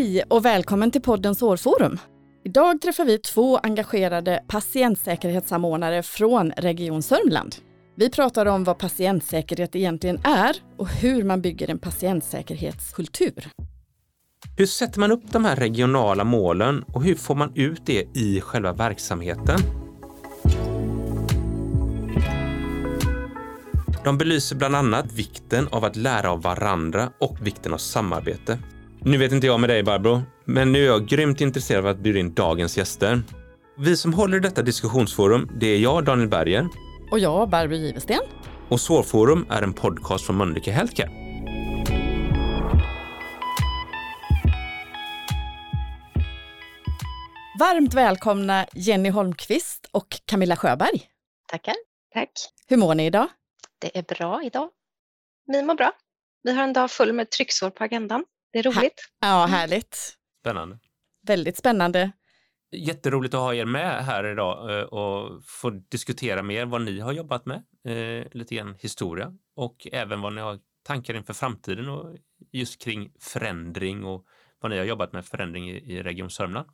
Hej och välkommen till podden Sårforum. Idag träffar vi 2 engagerade patientsäkerhetssamordnare från Region Sörmland. Vi pratar om vad patientsäkerhet egentligen är och hur man bygger en patientsäkerhetskultur. Hur sätter man upp de här regionala målen och hur får man ut det i själva verksamheten? De belyser bland annat vikten av att lära av varandra och vikten av samarbete. Nu vet inte jag med dig, Barbro, men nu är jag grymt intresserad av att bjuda in dagens gäster. Vi som håller i detta diskussionsforum, det är jag, Daniel Berger. Och jag, Barbro Givesten. Och Sårforum är en podcast från Mölnlycke Healthcare. Varmt välkomna Jenny Holmqvist och Camilla Sjöberg. Tackar. Tack. Hur mår ni idag? Det är bra idag. Vi mår bra. Vi har en dag full med trycksår på agendan. Det är roligt. Ja, härligt. Spännande. Väldigt spännande. Jätteroligt att ha er med här idag och få diskutera mer vad ni har jobbat med, lite grann historia och även vad ni har tankar inför framtiden och just kring förändring och vad ni har jobbat med förändring i Region Sörmland.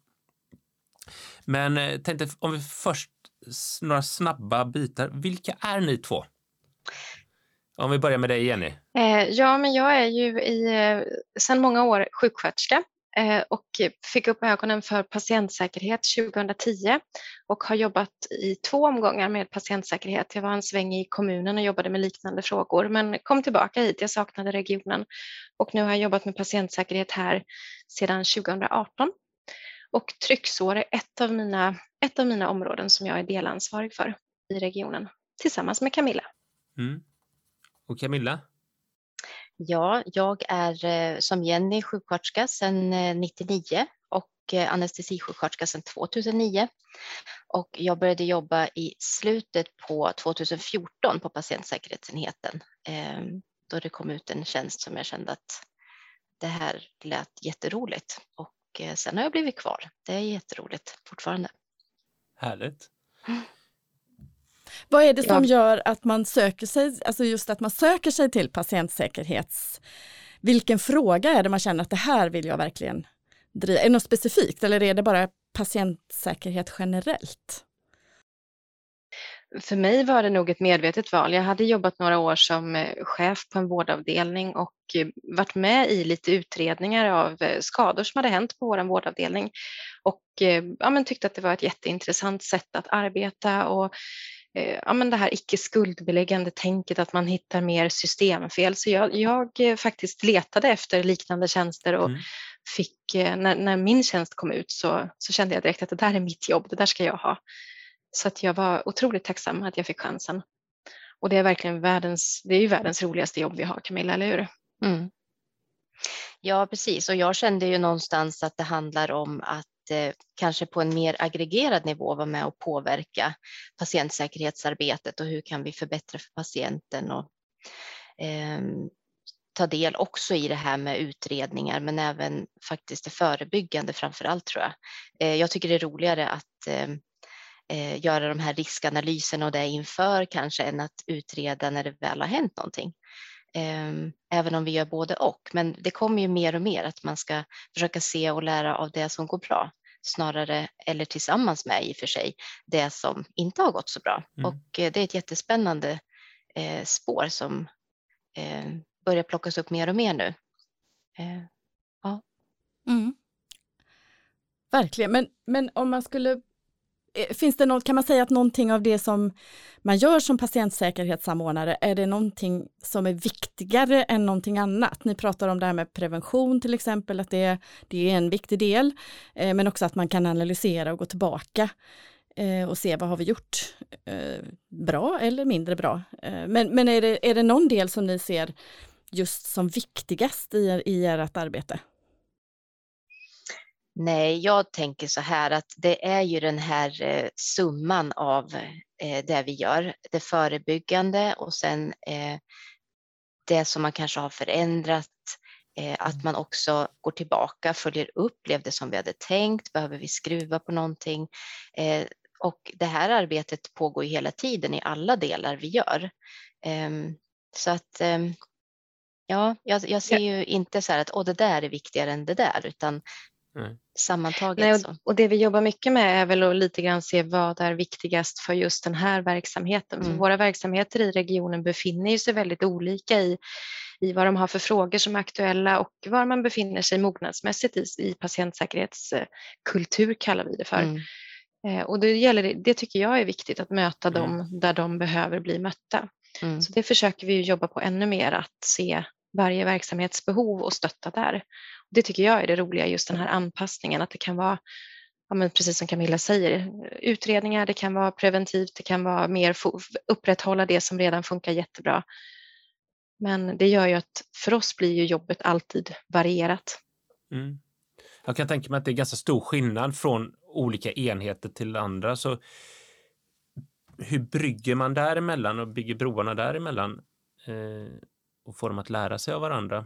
Men tänkte om vi först några snabba bitar. Vilka är ni 2? Om vi börjar med dig, Jenny. Ja, men jag är ju sedan många år sjuksköterska och fick upp ögonen för patientsäkerhet 2010 och har jobbat i 2 omgångar med patientsäkerhet. Jag var en sväng i kommunen och jobbade med liknande frågor men kom tillbaka hit. Jag saknade regionen och nu har jag jobbat med patientsäkerhet här sedan 2018. Och trycksår är ett av mina områden som jag är delansvarig för i regionen tillsammans med Camilla. Mm. Och Camilla? Ja, jag är som Jenny sjuksköterska sedan 99 och anestesisjuksköterska sedan 2009. Och jag började jobba i slutet på 2014 på patientsäkerhetsenheten. Då det kom ut en tjänst som jag kände att det här lät jätteroligt. Och sen har jag blivit kvar. Det är jätteroligt fortfarande. Härligt. Vad är det som gör att man söker sig, alltså just att man söker sig till patientsäkerhets... Vilken fråga är det man känner att det här vill jag verkligen driva? Är det något specifikt eller är det bara patientsäkerhet generellt? För mig var det nog ett medvetet val. Jag hade jobbat några år som chef på en vårdavdelning och varit med i lite utredningar av skador som hade hänt på vår vårdavdelning. Och tyckte att det var ett jätteintressant sätt att arbeta och det här icke skuldbeläggande tänket att man hittar mer systemfel. Så jag faktiskt letade efter liknande tjänster och fick, när min tjänst kom ut så kände jag direkt att det där är mitt jobb, det där ska jag ha. Så att jag var otroligt tacksam att jag fick chansen. Och det är verkligen världens roligaste jobb vi har, Camilla, eller hur? Mm. Ja, precis. Och jag kände ju någonstans att det handlar om att kanske på en mer aggregerad nivå vara med och påverka patientsäkerhetsarbetet och hur kan vi förbättra för patienten och ta del också i det här med utredningar men även faktiskt det förebyggande framför allt tror jag. Jag tycker det är roligare att göra de här riskanalyserna och det inför kanske än att utreda när det väl har hänt någonting. Även om vi gör både och. Men det kommer ju mer och mer att man ska försöka se och lära av det som går bra. Snarare, eller tillsammans med i och för sig, det som inte har gått så bra. Och det är ett jättespännande spår som börjar plockas upp mer och mer nu. Ja. Mm. Verkligen, men om man skulle... Finns det kan man säga att någonting av det som man gör som patientsäkerhetssamordnare, är det någonting som är viktigare än någonting annat? Ni pratar om det här med prevention till exempel, att det är en viktig del, men också att man kan analysera och gå tillbaka och se vad har vi gjort bra eller mindre bra. Men är det någon del som ni ser just som viktigast i ert arbete? Nej, jag tänker så här att det är ju den här summan av det vi gör, det förebyggande och sen det som man kanske har förändrat, att man också går tillbaka, följer upp, blev det som vi hade tänkt, behöver vi skruva på någonting? Och det här arbetet pågår ju hela tiden i alla delar vi gör. Så att Ja, jag ser ju inte så här att det där är viktigare än det där, utan sammantaget. Nej, så. och det vi jobbar mycket med är väl att lite grann se vad är viktigast för just den här verksamheten. För våra verksamheter i regionen befinner sig väldigt olika i vad de har för frågor som är aktuella och var man befinner sig mognadsmässigt i patientsäkerhetskultur kallar vi det för. Och det tycker jag är viktigt, att möta dem där de behöver bli mötta. Så det försöker vi jobba på ännu mer, att se varje verksamhets behov och stötta där. Det tycker jag är det roliga, just den här anpassningen, att det kan vara, men precis som Camilla säger, utredningar, det kan vara preventivt, det kan vara mer upprätthålla det som redan funkar jättebra. Men det gör ju att för oss blir ju jobbet alltid varierat. Jag kan tänka mig att det är ganska stor skillnad från olika enheter till andra. Så hur brygger man däremellan och bygger broarna däremellan och får dem att lära sig av varandra?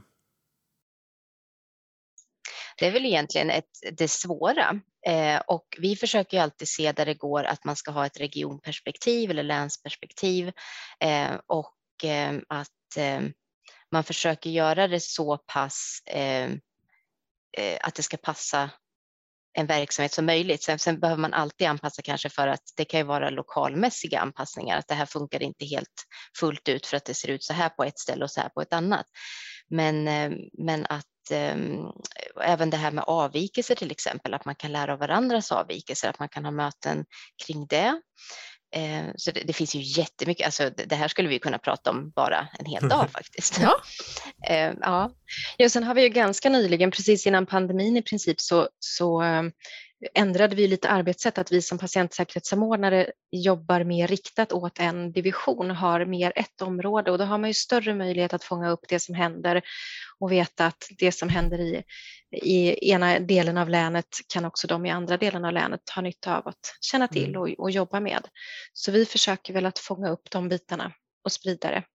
Det är väl egentligen det svåra. Och vi försöker ju alltid se där det går att man ska ha ett regionperspektiv eller länsperspektiv. Och att man försöker göra det så pass att det ska passa en verksamhet som möjligt. Sen behöver man alltid anpassa kanske, för att det kan ju vara lokalmässiga anpassningar. Att det här funkar inte helt fullt ut för att det ser ut så här på ett ställe och så här på ett annat. Men att även det här med avvikelser till exempel, att man kan lära av varandras avvikelser, att man kan ha möten kring det. Så det finns ju jättemycket, alltså det här skulle vi kunna prata om bara en hel dag faktiskt. Ja. Ja, sen har vi ju ganska nyligen, precis innan pandemin i princip, så ändrade vi lite arbetssätt, att vi som patientsäkerhetssamordnare jobbar mer riktat åt en division, har mer ett område, och då har man ju större möjlighet att fånga upp det som händer och veta att det som händer i ena delen av länet kan också de i andra delen av länet ha nytta av att känna till och jobba med. Så vi försöker väl att fånga upp de bitarna och sprida det.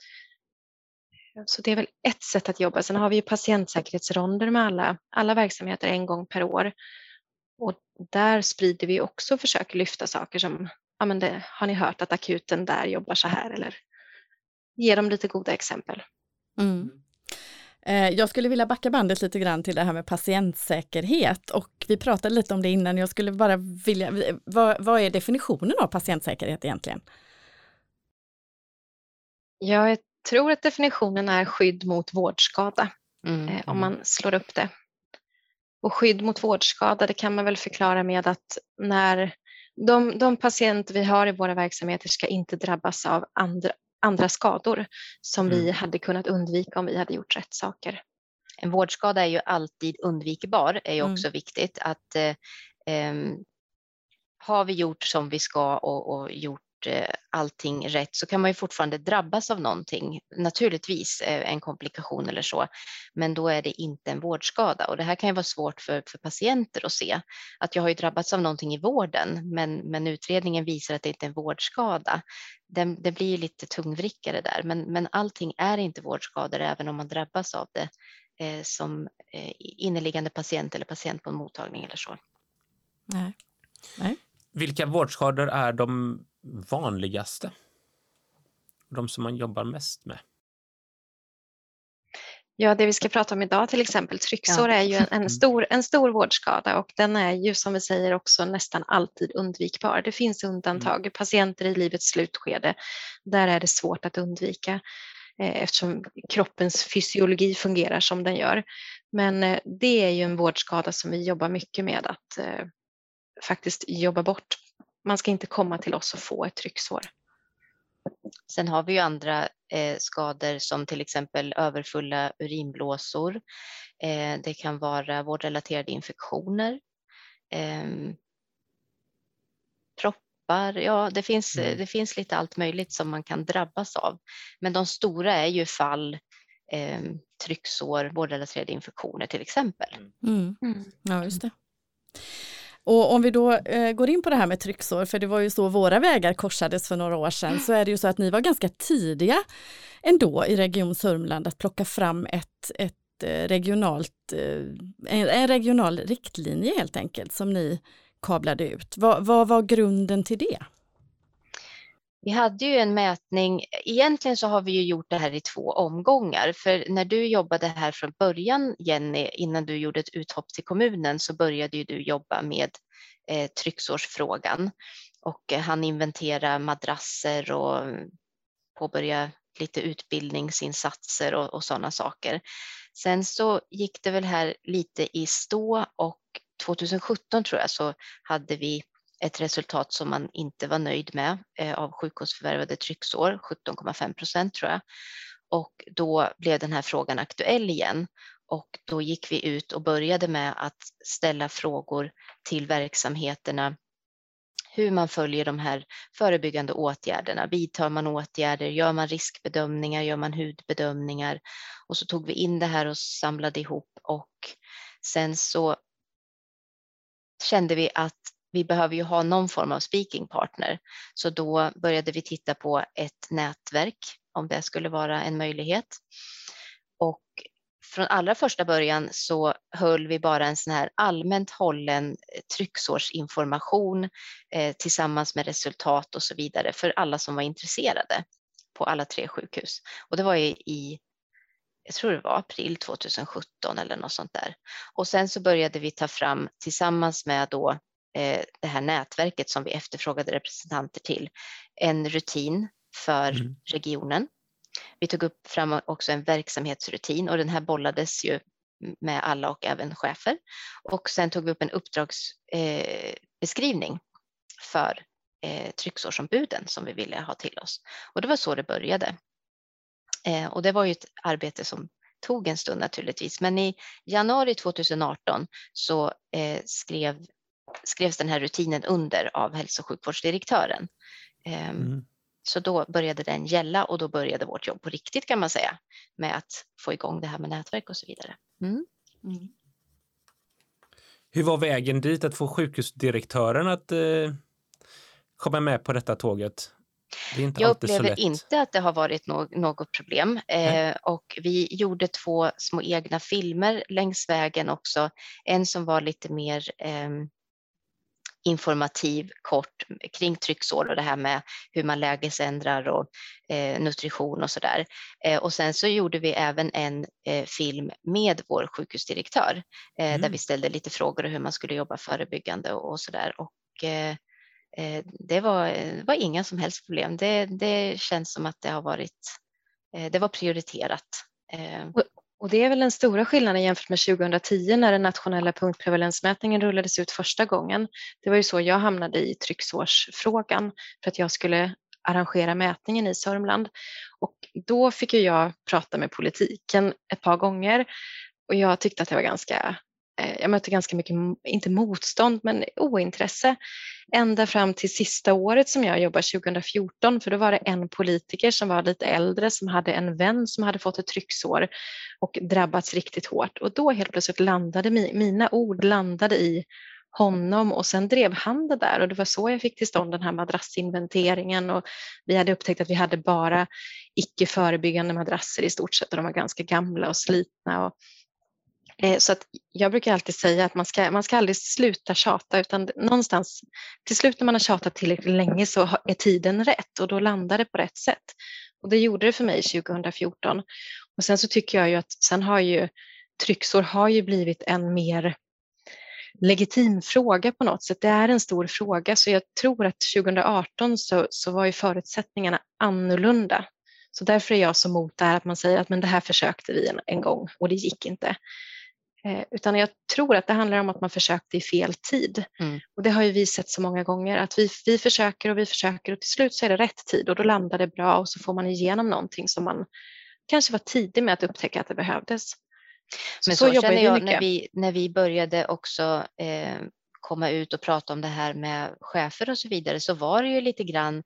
Så det är väl ett sätt att jobba. Sen har vi ju patientsäkerhetsronder med alla verksamheter en gång per år. Och där sprider vi också och försöker lyfta saker som, har ni hört att akuten där jobbar så här, eller ge dem lite goda exempel. Jag skulle vilja backa bandet lite grann till det här med patientsäkerhet, och vi pratade lite om det innan. Jag skulle bara vilja, vad är definitionen av patientsäkerhet egentligen? Jag tror att definitionen är skydd mot vårdskada, om man slår upp det. Och skydd mot vårdskada, det kan man väl förklara med att när de patienter vi har i våra verksamheter ska inte drabbas av andra skador som vi hade kunnat undvika om vi hade gjort rätt saker. En vårdskada är ju alltid undvikbar, är ju också viktigt. Att har vi gjort som vi ska och gjort allting rätt, så kan man ju fortfarande drabbas av någonting, naturligtvis en komplikation eller så, men då är det inte en vårdskada. Och det här kan ju vara svårt för patienter att se, att jag har ju drabbats av någonting i vården, men utredningen visar att det inte är en vårdskada. Det blir lite tungvrickare där, men allting är inte vårdskador, även om man drabbas av det som inneliggande patient eller patient på en mottagning eller så. Nej. Vilka vårdskador är de vanligaste? De som man jobbar mest med? Ja, det vi ska prata om idag, till exempel trycksår, är ju en stor vårdskada, och den är ju, som vi säger, också nästan alltid undvikbar. Det finns undantag. Patienter i livets slutskede, där är det svårt att undvika eftersom kroppens fysiologi fungerar som den gör. Men det är ju en vårdskada som vi jobbar mycket med att faktiskt jobba bort. Man ska inte komma till oss och få ett trycksår. Sen har vi ju andra skador som till exempel överfulla urinblåsor. Det kan vara vårdrelaterade infektioner. Proppar, ja det finns lite allt möjligt som man kan drabbas av. Men de stora är ju fall, trycksår, vårdrelaterade infektioner till exempel. Ja, just det. Och om vi då går in på det här med trycksår, för det var ju så våra vägar korsades för några år sedan, så är det ju så att ni var ganska tidiga ändå i Region Sörmland att plocka fram en regional riktlinje helt enkelt som ni kablade ut. Vad var grunden till det? Vi hade ju en mätning, egentligen så har vi ju gjort det här i 2 omgångar. För när du jobbade här från början, Jenny, innan du gjorde ett uthopp till kommunen, så började ju du jobba med trycksårsfrågan. Och han inventera madrasser och påbörja lite utbildningsinsatser och sådana saker. Sen så gick det väl här lite i stå och 2017 tror jag så hade vi ett resultat som man inte var nöjd med av sjukvårdsförvärvade trycksår, 17,5% tror jag. Och då blev den här frågan aktuell igen. Och då gick vi ut och började med att ställa frågor till verksamheterna. Hur man följer de här förebyggande åtgärderna. Vidtar man åtgärder? Gör man riskbedömningar? Gör man hudbedömningar? Och så tog vi in det här och samlade ihop. Och sen så kände vi att vi behöver ju ha någon form av speaking partner. Så då började vi titta på ett nätverk, om det skulle vara en möjlighet. Och från allra första början så höll vi bara en sån här allmänt hållen trycksårsinformation tillsammans med resultat och så vidare för alla som var intresserade på alla 3 sjukhus. Och det var jag tror det var april 2017 eller något sånt där. Och sen så började vi ta fram tillsammans med då det här nätverket som vi efterfrågade representanter till, en rutin för regionen. Vi tog upp fram också en verksamhetsrutin och den här bollades ju med alla och även chefer. Och sen tog vi upp en uppdragsbeskrivning för trycksårsombuden som vi ville ha till oss. Och det var så det började. Och det var ju ett arbete som tog en stund naturligtvis. Men i januari 2018 så skrevs den här rutinen under av hälso- och sjukvårdsdirektören. Så då började den gälla och då började vårt jobb på riktigt kan man säga med att få igång det här med nätverk och så vidare. Hur var vägen dit att få sjukhusdirektören att komma med på detta tåget? Det är inte Jag alltid så upplever lätt. inte att det har varit något problem. Och vi gjorde 2 små egna filmer längs vägen också. En som var lite mer informativ, kort kring trycksår och det här med hur man lägesändrar och nutrition och sådär. Och sen så gjorde vi även en film med vår sjukhusdirektör där vi ställde lite frågor om hur man skulle jobba förebyggande och sådär. Och det var inga som helst problem. Det känns som att det var prioriterat. Och det är väl den stora skillnaden jämfört med 2010 när den nationella punktprevalensmätningen rullades ut första gången. Det var ju så jag hamnade i trycksårsfrågan för att jag skulle arrangera mätningen i Sörmland. Och då fick ju jag prata med politiken ett par gånger och jag tyckte att det var jag mötte ganska mycket, inte motstånd, men ointresse. Ända fram till sista året som jag jobbade 2014, för då var det en politiker som var lite äldre som hade en vän som hade fått ett trycksår och drabbats riktigt hårt. Och då helt plötsligt landade mina ord landade i honom och sen drev han det där och det var så jag fick till stånd den här madrassinventeringen och vi hade upptäckt att vi hade bara icke förebyggande madrasser i stort sett och de var ganska gamla och slitna så att jag brukar alltid säga att man ska aldrig sluta tjata utan någonstans till slut när man har tjatat tillräckligt länge så är tiden rätt och då landar det på rätt sätt. Och det gjorde det för mig 2014. Och sen så tycker jag ju att sen har ju trycksår har ju blivit en mer legitim fråga på något sätt. Det är en stor fråga så jag tror att 2018 så var ju förutsättningarna annorlunda. Så därför är jag så mot det här att man säger att men det här försökte vi en gång och det gick inte. Utan jag tror att det handlar om att man försökte i fel tid. Och det har ju vi sett så många gånger att vi försöker och till slut så är det rätt tid och då landar det bra och så får man igenom någonting som man kanske var tidig med att upptäcka att det behövdes. Men så känner jag när vi började också komma ut och prata om det här med chefer och så vidare så var det ju lite grann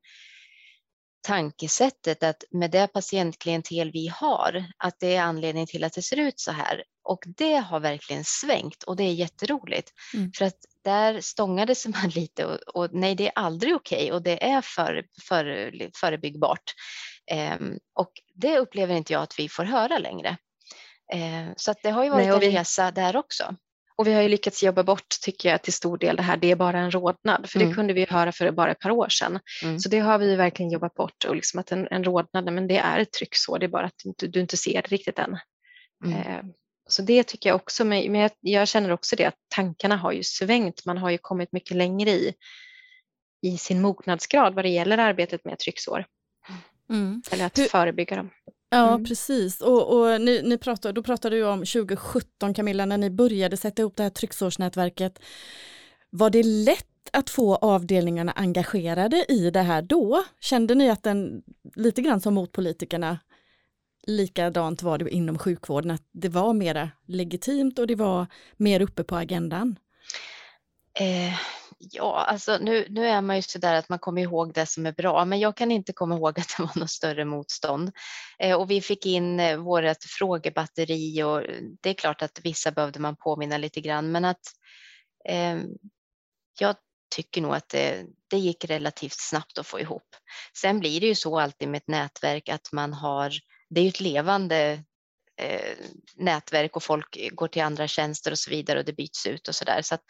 tankesättet att med det patientklientel vi har att det är anledning till att det ser ut så här och det har verkligen svängt och det är jätteroligt för att där stångade sig man lite och nej det är aldrig okej och det är förebyggbart och det upplever inte jag att vi får höra längre så att det har ju varit en resa där också. Och vi har ju lyckats jobba bort, tycker jag, till stor del det här, det är bara en rodnad. För det kunde vi höra för bara ett par år sedan. Så det har vi verkligen jobbat bort. Och liksom att en rodnad, men det är ett trycksår, det är bara att du inte ser det riktigt än. Så det tycker jag också, men jag känner också det att tankarna har ju svängt. Man har ju kommit mycket längre i sin mognadsgrad vad det gäller arbetet med trycksår. Eller att förebygga dem. Ja, precis. Och då pratade du om 2017, Camilla, när ni började sätta ihop det här trycksårsnätverket. Var det lätt att få avdelningarna engagerade i det här då? Kände ni att lite grann som mot politikerna, likadant var det inom sjukvården, att det var mera legitimt och det var mer uppe på agendan? Ja, alltså nu är man ju så där att man kommer ihåg det som är bra, men jag kan inte komma ihåg att det var något större motstånd. Och vi fick in vårt frågebatteri och det är klart att vissa behövde man påminna lite grann, men att jag tycker nog att det gick relativt snabbt att få ihop. Sen blir det ju så alltid med ett nätverk att det är ju ett levande nätverk och folk går till andra tjänster och så vidare och det byts ut och så där. Så att,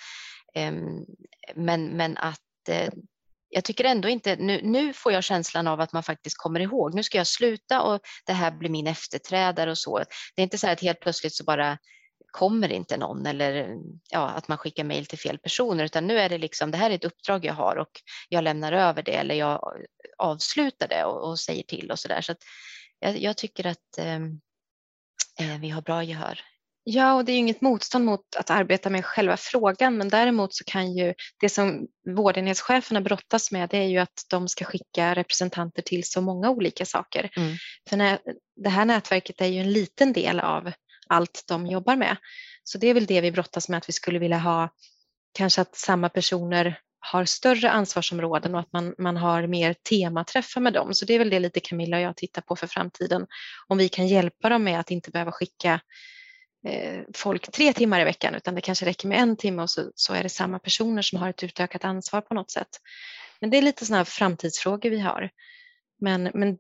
men att jag tycker ändå inte, nu får jag känslan av att man faktiskt kommer ihåg, nu ska jag sluta och det här blir min efterträdare och så. Det är inte så här att helt plötsligt så bara kommer inte någon eller att man skickar mejl till fel personer, utan nu är det liksom, det här är ett uppdrag jag har och jag lämnar över det eller jag avslutar det och säger till och så där. Så att jag tycker att vi har bra gehör. Ja, och det är ju inget motstånd mot att arbeta med själva frågan, men däremot så kan ju det som vårdenhetscheferna brottas med, det är ju att de ska skicka representanter till så många olika saker. För det här nätverket är ju en liten del av allt de jobbar med. Så det är väl det vi brottas med, att vi skulle vilja ha kanske att samma personer har större ansvarsområden och att man har mer tematräffar med dem. Så det är väl det lite Camilla och jag tittar på för framtiden. Om vi kan hjälpa dem med att inte behöva skicka folk 3 timmar i veckan, utan det kanske räcker med 1 timme och så är det samma personer som har ett utökat ansvar på något sätt. Men det är lite sådana här framtidsfrågor vi har. Men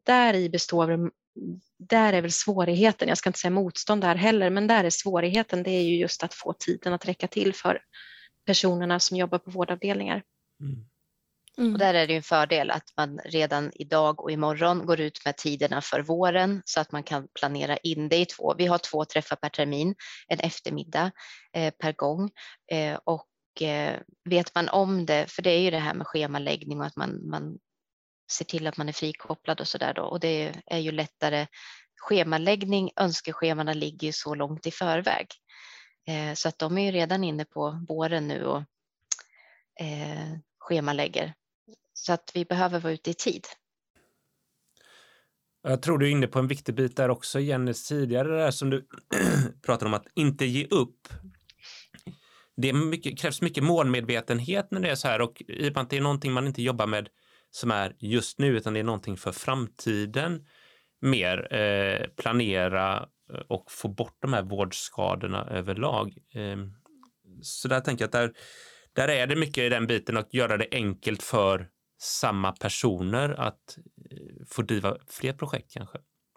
där är väl svårigheten, jag ska inte säga motstånd där heller, men där är svårigheten, det är ju just att få tiden att räcka till för personerna som jobbar på vårdavdelningar. Och där är det ju en fördel att man redan idag och imorgon går ut med tiderna för våren så att man kan planera in det i 2. Vi har 2 träffar per termin, en eftermiddag per gång. Och vet man om det, för det är ju det här med schemaläggning och att man ser till att man är frikopplad och sådär då. Och det är ju lättare. Schemaläggning, önskeschemana ligger ju så långt i förväg. Så att de är ju redan inne på våren nu och schemalägger. Så att vi behöver vara ute i tid. Jag tror du är inne på en viktig bit där också, Jenny, tidigare där som du pratar om att inte ge upp. Det krävs mycket målmedvetenhet när det är så här, och i och med att det är någonting man inte jobbar med som är just nu, utan det är någonting för framtiden, mer planera och få bort de här vårdskadorna överlag. Så där tänker jag att där är det mycket i den biten att göra det enkelt för samma personer att få driva fler projekt kanske.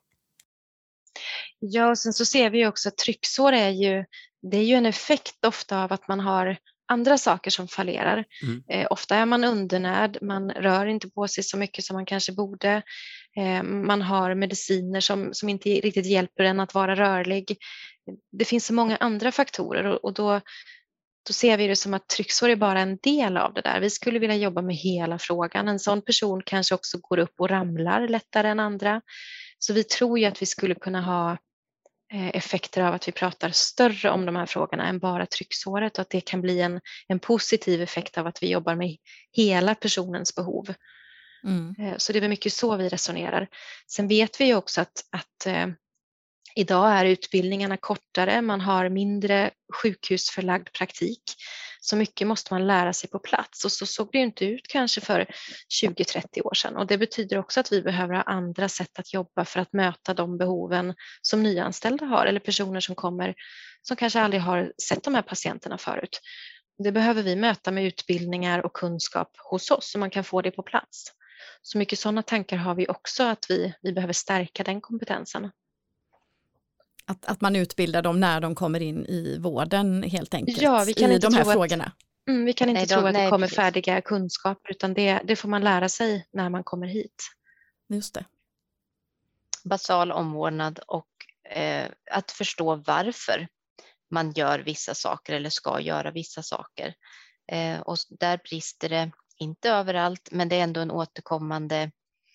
Ja, och sen så ser vi också att trycksår är ju en effekt ofta av att man har andra saker som fallerar. Ofta är man undernärd, man rör inte på sig så mycket som man kanske borde. Man har mediciner som inte riktigt hjälper en att vara rörlig. Det finns så många andra faktorer och då ser vi det som att trycksår är bara en del av det där. Vi skulle vilja jobba med hela frågan. En sån person kanske också går upp och ramlar lättare än andra. Så vi tror ju att vi skulle kunna ha effekter av att vi pratar större om de här frågorna än bara trycksåret, och att det kan bli en positiv effekt av att vi jobbar med hela personens behov. Så det är väl mycket så vi resonerar. Sen vet vi ju också att idag är utbildningarna kortare, man har mindre sjukhusförlagd praktik. Så mycket måste man lära sig på plats, och så såg det ju inte ut kanske för 20-30 år sedan. Och det betyder också att vi behöver ha andra sätt att jobba för att möta de behoven som nyanställda har, eller personer som kommer som kanske aldrig har sett de här patienterna förut. Det behöver vi möta med utbildningar och kunskap hos oss så man kan få det på plats. Så mycket sådana tankar har vi också, att vi behöver stärka den kompetensen. Att man utbildar dem när de kommer in i vården helt enkelt, Ja, vi kan i inte de här tro frågorna. Vi kan inte tro att det kommer precis. färdiga kunskaper, utan det får man lära sig när man kommer hit. Just det. Basal omvårdnad och att förstå varför man gör vissa saker eller ska göra vissa saker. Och där brister det inte överallt, men det är ändå en återkommande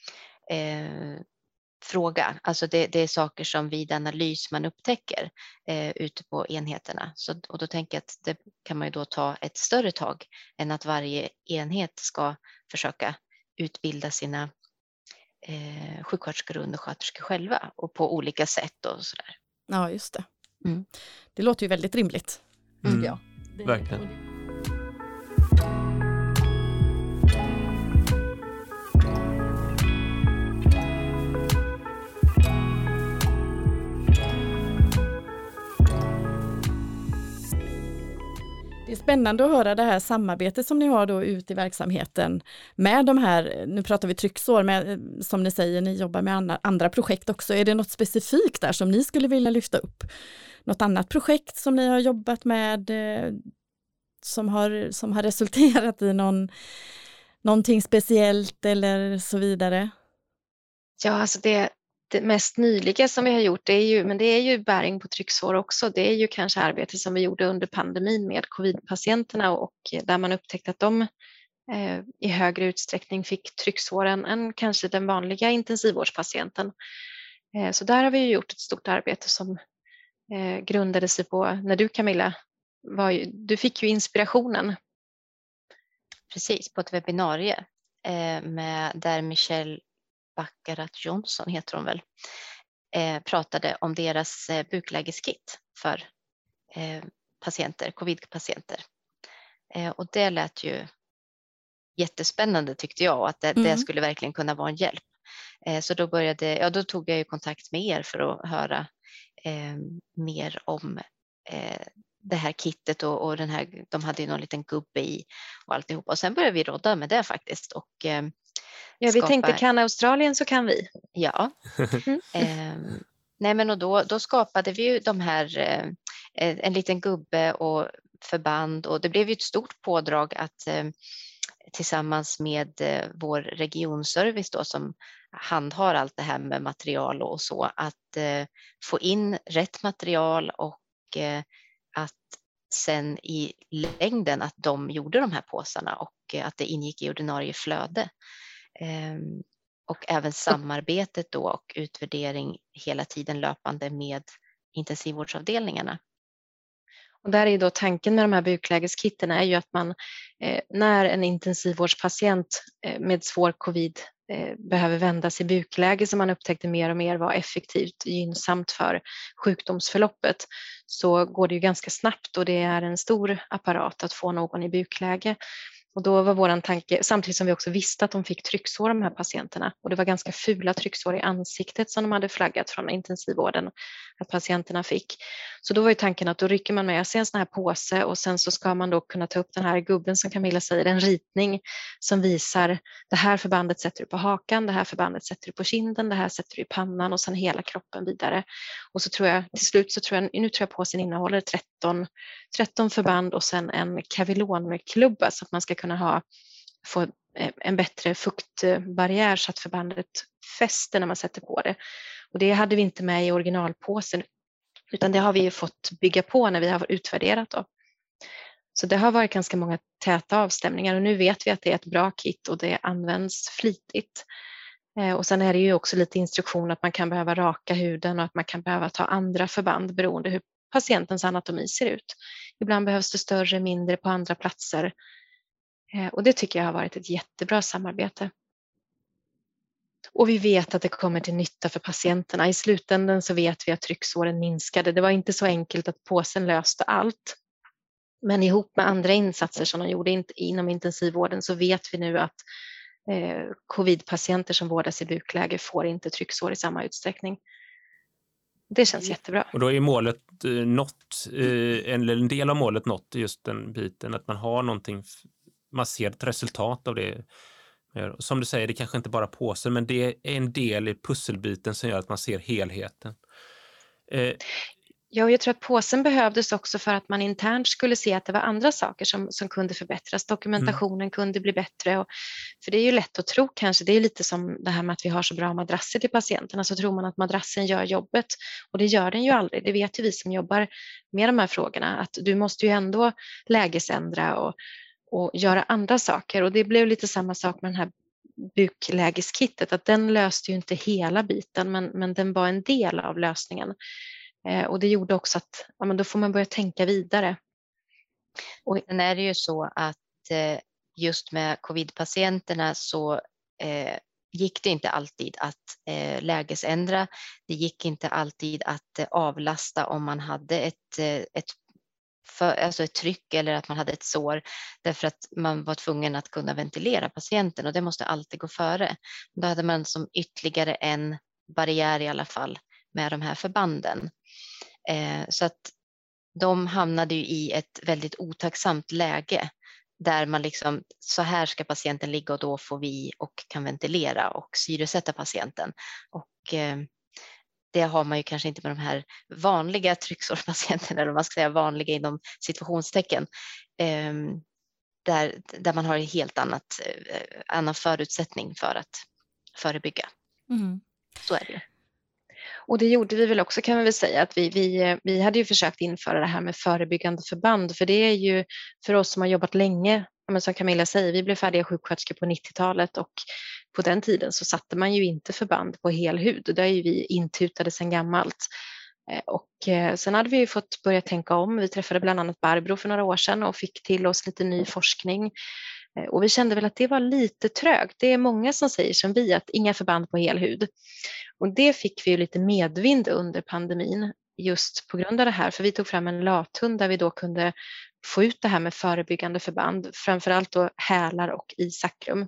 fråga. Alltså det är saker som vid analys man upptäcker ute på enheterna. Och då tänker jag att det kan man ju då ta ett större tag än att varje enhet ska försöka utbilda sina sjuksköterskor och undersköterskor själva och på olika sätt och sådär. Ja, just det. Mm. Det låter ju väldigt rimligt, tycker jag. Verkligen. Det är spännande att höra det här samarbetet som ni har då ute i verksamheten med de här, nu pratar vi trycksår, med, som ni säger, ni jobbar med andra projekt också. Är det något specifikt där som ni skulle vilja lyfta upp? Något annat projekt som ni har jobbat med som har resulterat i någonting speciellt eller så vidare? Ja, alltså det mest nyliga som vi har gjort, det är ju bäring på trycksår också. Det är ju kanske arbete som vi gjorde under pandemin med covid-patienterna och där man upptäckte att de i högre utsträckning fick trycksåren än kanske den vanliga intensivvårdspatienten. Så där har vi ju gjort ett stort arbete som grundade sig på, när du Camilla, du fick ju inspirationen. Precis, på ett webbinarie där Michelle Baccarat Johnson heter hon väl, pratade om deras buklägeskit för patienter, covid-patienter. Och det lät ju jättespännande tyckte jag, att det skulle verkligen kunna vara en hjälp. Så då tog jag ju kontakt med er för att höra mer om det här kittet och de hade ju någon liten gubbe i och alltihopa. Och sen började vi rodda med det faktiskt. Och vi tänkte, kan Australien så kan vi. Ja. Nej, men och då skapade vi ju de här, en liten gubbe och förband, och det blev ju ett stort pådrag att tillsammans med vår regionservice då, som handhar allt det här med material och så, att få in rätt material och att sen i längden att de gjorde de här påsarna och att det ingick i ordinarie flöde. Och även samarbetet då och utvärdering hela tiden löpande med intensivvårdsavdelningarna. Och där är då tanken med de här buklägeskitten är ju att man när en intensivvårdspatient med svår covid behöver vändas i bukläge, som man upptäckte mer och mer var effektivt gynnsamt för sjukdomsförloppet, så går det ju ganska snabbt och det är en stor apparat att få någon i bukläge. Och då var våran tanke, samtidigt som vi också visste att de fick trycksår, de här patienterna, och det var ganska fula trycksår i ansiktet som de hade flaggat från intensivvården att patienterna fick. Så då var ju tanken att då rycker man med sig en sån här påse och sen så ska man då kunna ta upp den här gubben som Camilla säger, en ritning som visar det här förbandet sätter du på hakan, det här förbandet sätter du på kinden, det här sätter du i pannan och sen hela kroppen vidare. Och så tror jag till slut nu tror jag påsen innehåller 13 förband och sen en kavilonklubba så att man ska kunna få en bättre fuktbarriär så att förbandet fäster när man sätter på det. Och det hade vi inte med i originalpåsen, utan det har vi ju fått bygga på när vi har utvärderat då. Så det har varit ganska många täta avstämningar och nu vet vi att det är ett bra kit och det används flitigt. Och sen är det ju också lite instruktion att man kan behöva raka huden och att man kan behöva ta andra förband beroende hur patientens anatomi ser ut. Ibland behövs det större, mindre på andra platser. Och det tycker jag har varit ett jättebra samarbete. Och vi vet att det kommer till nytta för patienterna. I slutändan så vet vi att trycksåren minskade. Det var inte så enkelt att påsen löste allt. Men ihop med andra insatser som de gjorde inom intensivvården så vet vi nu att covid-patienter som vårdas i bukläge får inte trycksår i samma utsträckning. Det känns jättebra. Och då är målet nått, eller en del av målet nått, just den biten att man har någonting, man ser ett resultat av det. Som du säger, det kanske inte bara påsen, men det är en del i pusselbiten som gör att man ser helheten. Ja, och jag tror att påsen behövdes också för att man internt skulle se att det var andra saker som kunde förbättras. Dokumentationen kunde bli bättre. För det är ju lätt att tro kanske, det är lite som det här med att vi har så bra madrasser till patienterna, så tror man att madrassen gör jobbet. Och det gör den ju aldrig. Det vet ju vi som jobbar med de här frågorna, att du måste ju ändå lägesändra och göra andra saker. Och det blev lite samma sak med den här buklägeskittet, att den löste ju inte hela biten, men den var en del av lösningen. Och det gjorde också att men då får man börja tänka vidare. Och sen är det ju så att just med covid-patienterna så gick det inte alltid att lägesändra. Det gick inte alltid att avlasta om man hade ett tryck eller att man hade ett sår, därför att man var tvungen att kunna ventilera patienten, och det måste alltid gå före. Då hade man som ytterligare en barriär i alla fall med de här förbanden. Så att de hamnade ju i ett väldigt otacksamt läge där man liksom, så här ska patienten ligga och då får vi och kan ventilera och syresätta patienten. Och det har man ju kanske inte med de här vanliga trycksårspatienterna, eller man ska säga vanliga inom situationstecken, där man har en helt annan förutsättning för att förebygga. Så är det ju. Och det gjorde vi väl också, kan man väl säga, att vi hade ju försökt införa det här med förebyggande förband, för det är ju för oss som har jobbat länge, men som Camilla säger, vi blev färdiga sjuksköterskor på 90-talet, och på den tiden så satte man ju inte förband på hel hud, och där är ju vi intutade sedan gammalt. Och sen hade vi ju fått börja tänka om. Vi träffade bland annat Barbro för några år sedan och fick till oss lite ny forskning. Och vi kände väl att det var lite trögt. Det är många som säger som vi att inga förband på hel hud. Och det fick vi ju lite medvind under pandemin just på grund av det här. För vi tog fram en lathund där vi då kunde få ut det här med förebyggande förband. Framförallt då hälar och i sacrum.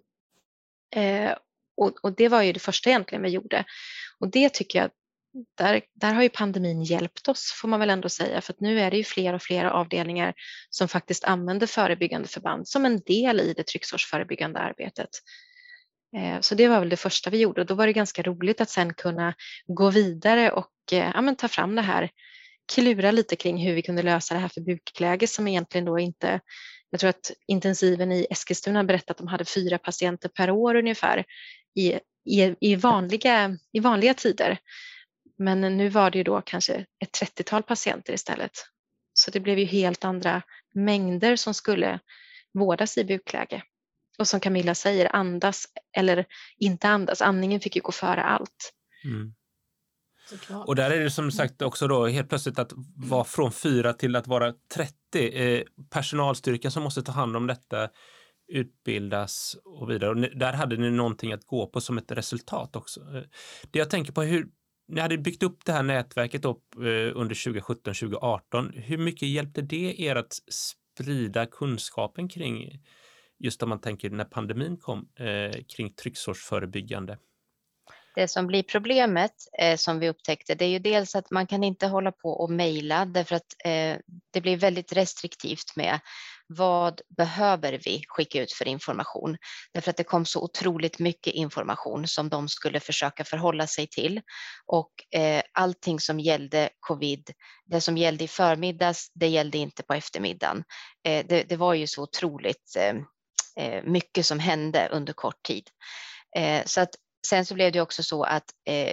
Och det var ju det första egentligen vi gjorde. Och det tycker jag, där har ju pandemin hjälpt oss, får man väl ändå säga, för att nu är det ju fler och fler avdelningar som faktiskt använder förebyggande förband som en del i det trycksårsförebyggande arbetet. Så det var väl det första vi gjorde, och då var det ganska roligt att sen kunna gå vidare och ta fram det här, klura lite kring hur vi kunde lösa det här för bukläge som egentligen då inte, jag tror att intensiven i Eskilstuna berättade att de hade 4 patienter per år ungefär i vanliga tider. Men nu var det ju då kanske ett 30-tal patienter istället. Så det blev ju helt andra mängder som skulle vårdas i bukläge. Och som Camilla säger, andas eller inte andas. Andningen fick ju gå före allt. Och där är det som sagt också då helt plötsligt att vara från 4 till att vara 30. Personalstyrka som måste ta hand om detta, utbildas och vidare. Och där hade ni någonting att gå på som ett resultat också. Det jag tänker på, hur ni hade byggt upp det här nätverket upp under 2017-2018. Hur mycket hjälpte det er att sprida kunskapen kring, just om man tänker när pandemin kom, kring trycksårsförebyggande? Det som blir problemet som vi upptäckte, det är ju dels att man kan inte hålla på och mejla, därför att det blir väldigt restriktivt med vad behöver vi skicka ut för information. Därför att det kom så otroligt mycket information som de skulle försöka förhålla sig till. Och allting som gällde covid, det som gällde i förmiddags, det gällde inte på eftermiddagen. Det var ju så otroligt mycket som hände under kort tid. Så att sen så blev det också så att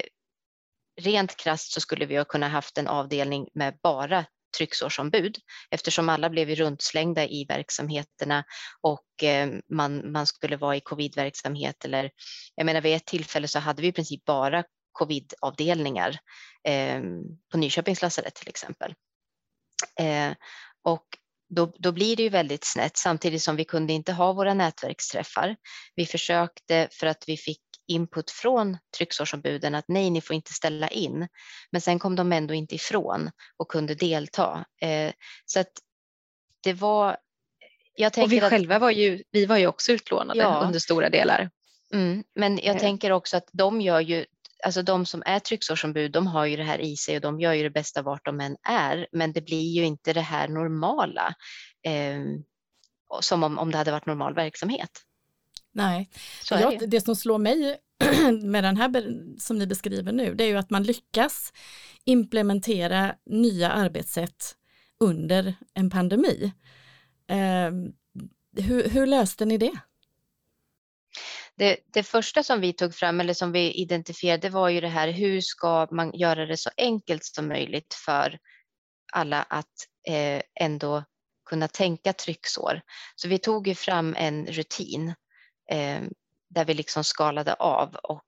rent krasst så skulle vi ha kunnat haft en avdelning med bara trycksårsombud, eftersom alla blev runtslängda i verksamheterna och man skulle vara i covidverksamhet, eller jag menar vid ett tillfälle så hade vi i princip bara covidavdelningar på Nyköpings lasarett till exempel. Och då blir det ju väldigt snett, samtidigt som vi kunde inte ha våra nätverksträffar. Vi försökte, för att vi fick input från trycksårsombuden att nej, ni får inte ställa in. Men sen kom de ändå inte ifrån och kunde delta. Så att det var... och vi själva var ju också utlånade under stora delar. Men jag tänker också att de gör ju, alltså de som är trycksårsombud, de har ju det här i sig och de gör ju det bästa vart de än är. Men det blir ju inte det här normala som om det hade varit normal verksamhet. Nej, Så är det. det som slår mig med den här som ni beskriver nu, det är ju att man lyckas implementera nya arbetssätt under en pandemi. Hur löste ni det? Det första som vi tog fram eller som vi identifierade var ju det här, hur ska man göra det så enkelt som möjligt för alla att ändå kunna tänka trycksår. Så vi tog ju fram en rutin där vi liksom skalade av och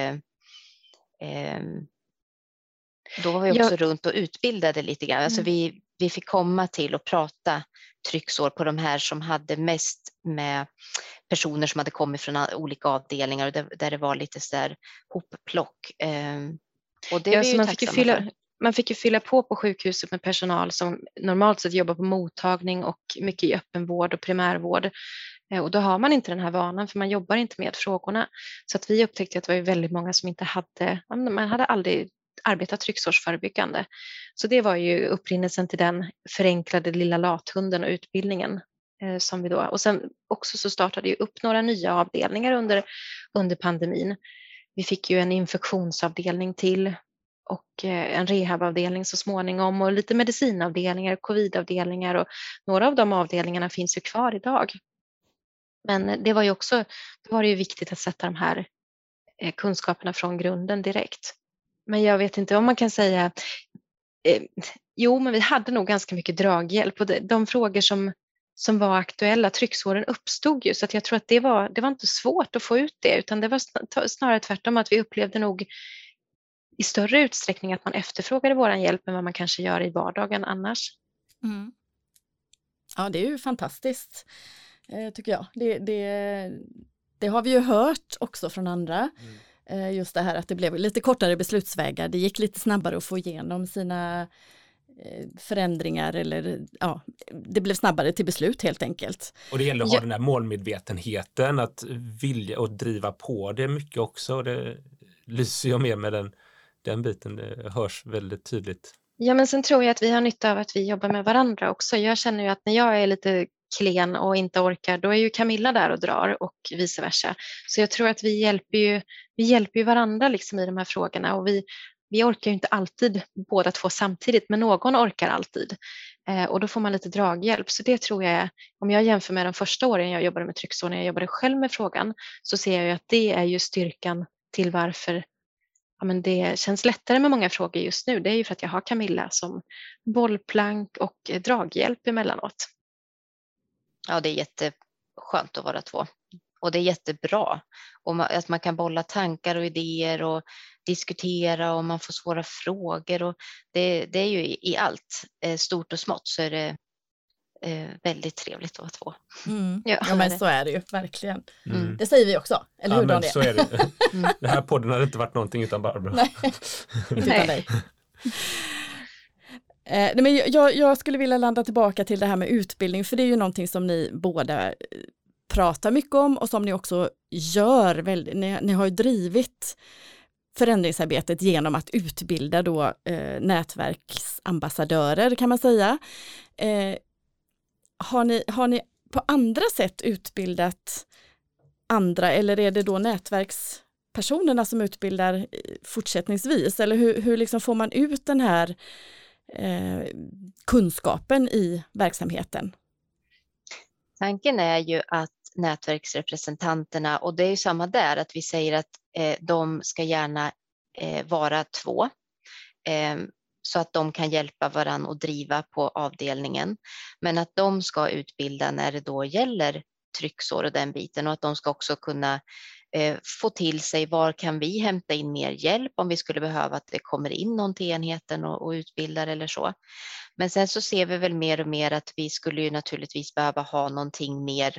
då var vi också runt och utbildade lite grann. Alltså vi fick komma till och prata trycksår på de här som hade mest med personer som hade kommit från olika avdelningar och där det var lite så där hopplock. Och det så man fick ju fylla på sjukhuset med personal som normalt sett jobbar på mottagning och mycket i öppenvård och primärvård. Och då har man inte den här vanan för man jobbar inte med frågorna. Så att vi upptäckte att det var väldigt många som inte man hade aldrig arbetat trycksårsförebyggande. Så det var ju upprinnelsen till den förenklade lilla lathunden och utbildningen som vi då. Och sen också så startade ju upp några nya avdelningar under pandemin. Vi fick ju en infektionsavdelning till och en rehabavdelning så småningom och lite medicinavdelningar, covidavdelningar och några av de avdelningarna finns ju kvar idag. Men det var ju också, då var det ju viktigt att sätta de här kunskaperna från grunden direkt. Men jag vet inte om man kan säga, men vi hade nog ganska mycket draghjälp och de frågor som var aktuella, trycksåren uppstod ju så att jag tror att det var inte svårt att få ut det utan det var snarare tvärtom att vi upplevde nog i större utsträckning att man efterfrågade våran hjälp än vad man kanske gör i vardagen annars. Mm. Ja, det är ju fantastiskt tycker jag. Det har vi ju hört också från andra. Just det här att det blev lite kortare beslutsvägar. Det gick lite snabbare att få igenom sina förändringar eller det blev snabbare till beslut helt enkelt. Och det gäller att ha den här målmedvetenheten, att vilja och driva på det mycket också. Det lyser jag med den biten, det hörs väldigt tydligt. Ja, men sen tror jag att vi har nytta av att vi jobbar med varandra också. Jag känner ju att när jag är lite klen och inte orkar, då är ju Camilla där och drar och vice versa. Så jag tror att vi hjälper ju varandra liksom i de här frågorna och vi orkar ju inte alltid båda två samtidigt, men någon orkar alltid. Och då får man lite draghjälp. Så det tror jag, om jag jämför med de första åren jag jobbade med trycksår, när jag jobbade själv med frågan, så ser jag ju att det är ju styrkan till varför men det känns lättare med många frågor just nu. Det är ju för att jag har Camilla som bollplank och draghjälp emellanåt. Ja, det är jätteskönt att vara två. Och det är jättebra. Och att man kan bolla tankar och idéer och diskutera och man får svåra frågor. Och det är ju i allt, stort och smått, så är det väldigt trevligt att vara två. Ja, men så är det ju, verkligen. Det säger vi också, eller hur Daniel? Så är det. Den här podden hade inte varit någonting utan Barbro. Nej, inte utan dig. Men jag skulle vilja landa tillbaka till det här med utbildning, för det är ju någonting som ni båda pratar mycket om och som ni också gör. Ni har ju drivit förändringsarbetet genom att utbilda då nätverksambassadörer, kan man säga. Har ni på andra sätt utbildat andra, eller är det då nätverkspersonerna som utbildar fortsättningsvis? Eller hur liksom får man ut den här kunskapen i verksamheten? Tanken är ju att nätverksrepresentanterna, och det är ju samma där, att vi säger att de ska gärna vara två. Så att de kan hjälpa varandra och driva på avdelningen. Men att de ska utbilda när det då gäller trycksår och den biten. Och att de ska också kunna få till sig, var kan vi hämta in mer hjälp om vi skulle behöva att det kommer in någon till enheten och utbildar eller så. Men sen så ser vi väl mer och mer att vi skulle ju naturligtvis behöva ha någonting mer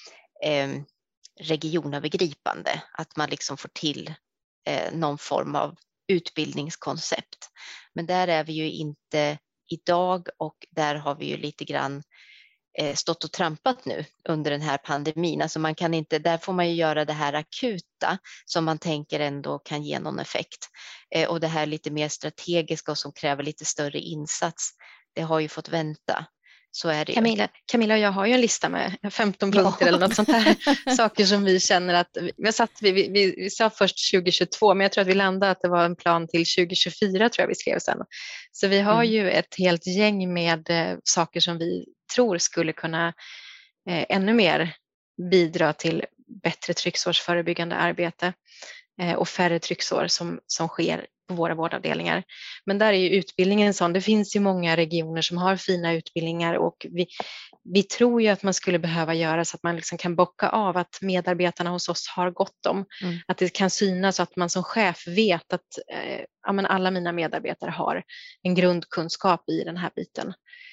regionövergripande. Att man liksom får till någon form av utbildningskoncept. Men där är vi ju inte idag och där har vi ju lite grann stått och trampat nu under den här pandemin. Alltså man kan inte, där får man ju göra det här akuta som man tänker ändå kan ge någon effekt. Och det här lite mer strategiska och som kräver lite större insats, det har ju fått vänta. Så är det ju. Camilla och jag har ju en lista med 15 punkter eller något sånt där. Saker som vi känner att, vi sa först 2022, men jag tror att vi landade att det var en plan till 2024 tror jag vi skrev sen. Så vi har ju ett helt gäng med saker som vi tror skulle kunna ännu mer bidra till bättre trycksårsförebyggande arbete och färre trycksår som sker på våra vårdavdelningar. Men där är ju utbildningen sån. Det finns ju många regioner som har fina utbildningar och vi tror ju att man skulle behöva göra så att man liksom kan bocka av att medarbetarna hos oss har gott om. Att det kan synas att man som chef vet att alla mina medarbetare har en grundkunskap i den här biten.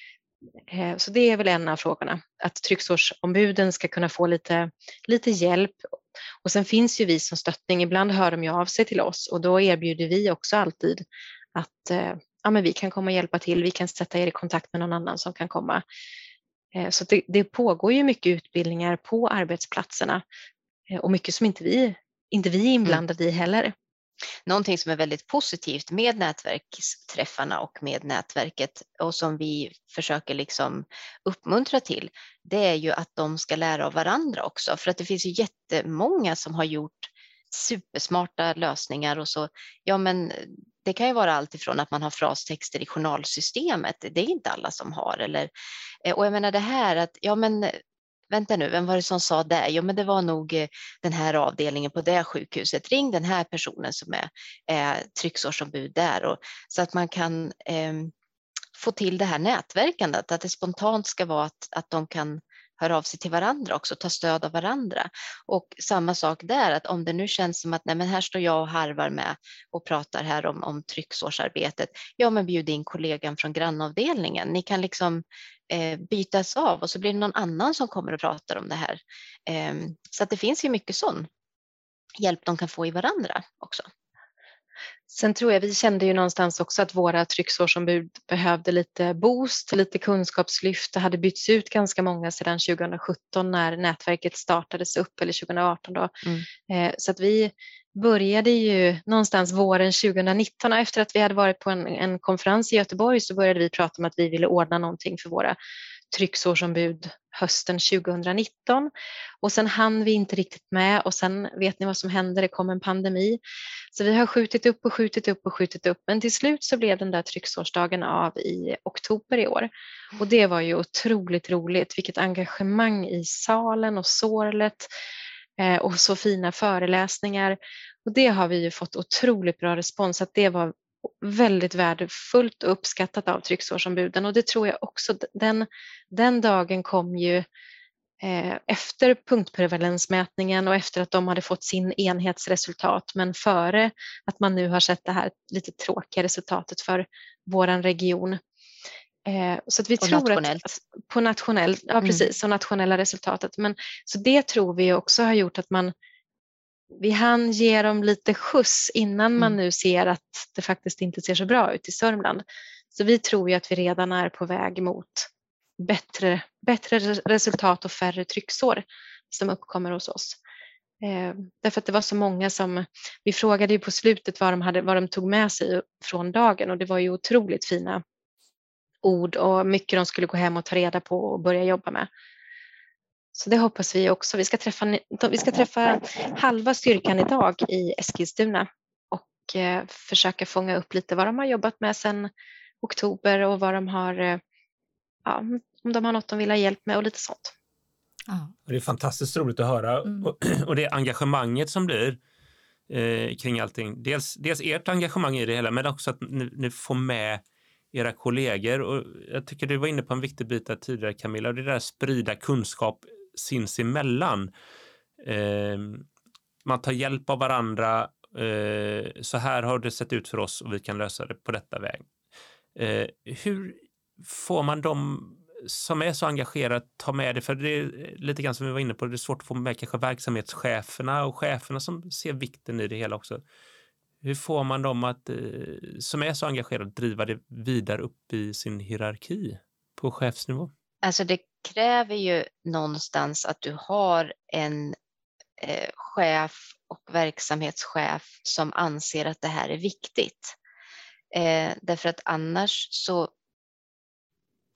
Så det är väl en av frågorna, att trycksårsombuden ska kunna få lite hjälp. Och sen finns ju vi som stöttning, ibland hör de ju av sig till oss och då erbjuder vi också alltid att men vi kan komma och hjälpa till, vi kan sätta er i kontakt med någon annan som kan komma. Så det pågår ju mycket utbildningar på arbetsplatserna och mycket som inte vi är inblandade i heller. Någonting som är väldigt positivt med nätverksträffarna och med nätverket och som vi försöker liksom uppmuntra till, det är ju att de ska lära av varandra också. För att det finns ju jättemånga som har gjort supersmarta lösningar och så. Ja, men det kan ju vara allt ifrån att man har frastexter i journalsystemet. Det är inte alla som har. Och jag menar det här att, ja men vänta nu, vem var det som sa det? Jo, men det var nog den här avdelningen på det sjukhuset. Ring den här personen som är trycksårsombud där. Så att man kan få till det här nätverkandet. Att det spontant ska vara att de kan höra av sig till varandra också, ta stöd av varandra. Och samma sak där, att om det nu känns som att nej, men här står jag och harvar med och pratar här om trycksårsarbetet. Ja, men bjud in kollegan från grannavdelningen. Ni kan liksom bytas av och så blir det någon annan som kommer och pratar om det här. Så att det finns ju mycket sån hjälp de kan få i varandra också. Sen tror jag vi kände ju någonstans också att våra trycksårsombud behövde lite boost, lite kunskapslyft. Det hade bytts ut ganska många sedan 2017 när nätverket startades upp, eller 2018 då. Så att vi började ju någonstans våren 2019, efter att vi hade varit på en konferens i Göteborg, så började vi prata om att vi ville ordna någonting för våra trycksårsombud hösten 2019 och sen hann vi inte riktigt med och sen vet ni vad som hände, det kom en pandemi. Så vi har skjutit upp, men till slut så blev den där trycksårsdagen av i oktober i år. Och det var ju otroligt roligt, vilket engagemang i salen och sorlet och så fina föreläsningar. Och det har vi ju fått otroligt bra respons, att det var väldigt värdefullt och uppskattat av trycksårsombuden. Och det tror jag också, den dagen kom ju efter punktprevalensmätningen och efter att de hade fått sin enhetsresultat, men före att man nu har sett det här lite tråkiga resultatet för våran region. Så att vi tror nationellt. Att på nationellt, ja precis, och nationella resultatet. Men så det tror vi också har gjort att vi hann ge dem lite skjuts innan man nu ser att det faktiskt inte ser så bra ut i Sörmland. Så vi tror ju att vi redan är på väg mot bättre resultat och färre trycksår som uppkommer hos oss. Därför att det var så många som, vi frågade ju på slutet vad de tog med sig från dagen, och det var ju otroligt fina ord och mycket de skulle gå hem och ta reda på och börja jobba med. Så det hoppas vi också. Vi ska träffa halva styrkan idag i Eskilstuna och försöka fånga upp lite vad de har jobbat med sedan oktober och vad de har, om de har något de vill ha hjälp med och lite sånt. Ja. Det är fantastiskt roligt att höra och det engagemanget som blir kring allting. Dels ert engagemang i det hela, men också att ni får med era kollegor, och jag tycker du var inne på en viktig bit där tidigare, Camilla, och det där sprida kunskap sinsemellan. Man tar hjälp av varandra, så här har det sett ut för oss och vi kan lösa det på detta väg. Hur får man dem som är så engagerade ta med det? För det är lite grann som vi var inne på, det är svårt att få med kanske verksamhetscheferna och cheferna som ser vikten i det hela också. Hur får man dem att, som är så engagerade, driva det vidare upp i sin hierarki på chefsnivå? Alltså det kräver ju någonstans att du har en chef och verksamhetschef som anser att det här är viktigt. Därför att annars så,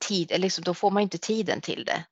tid, eller liksom, då får man inte tiden till det.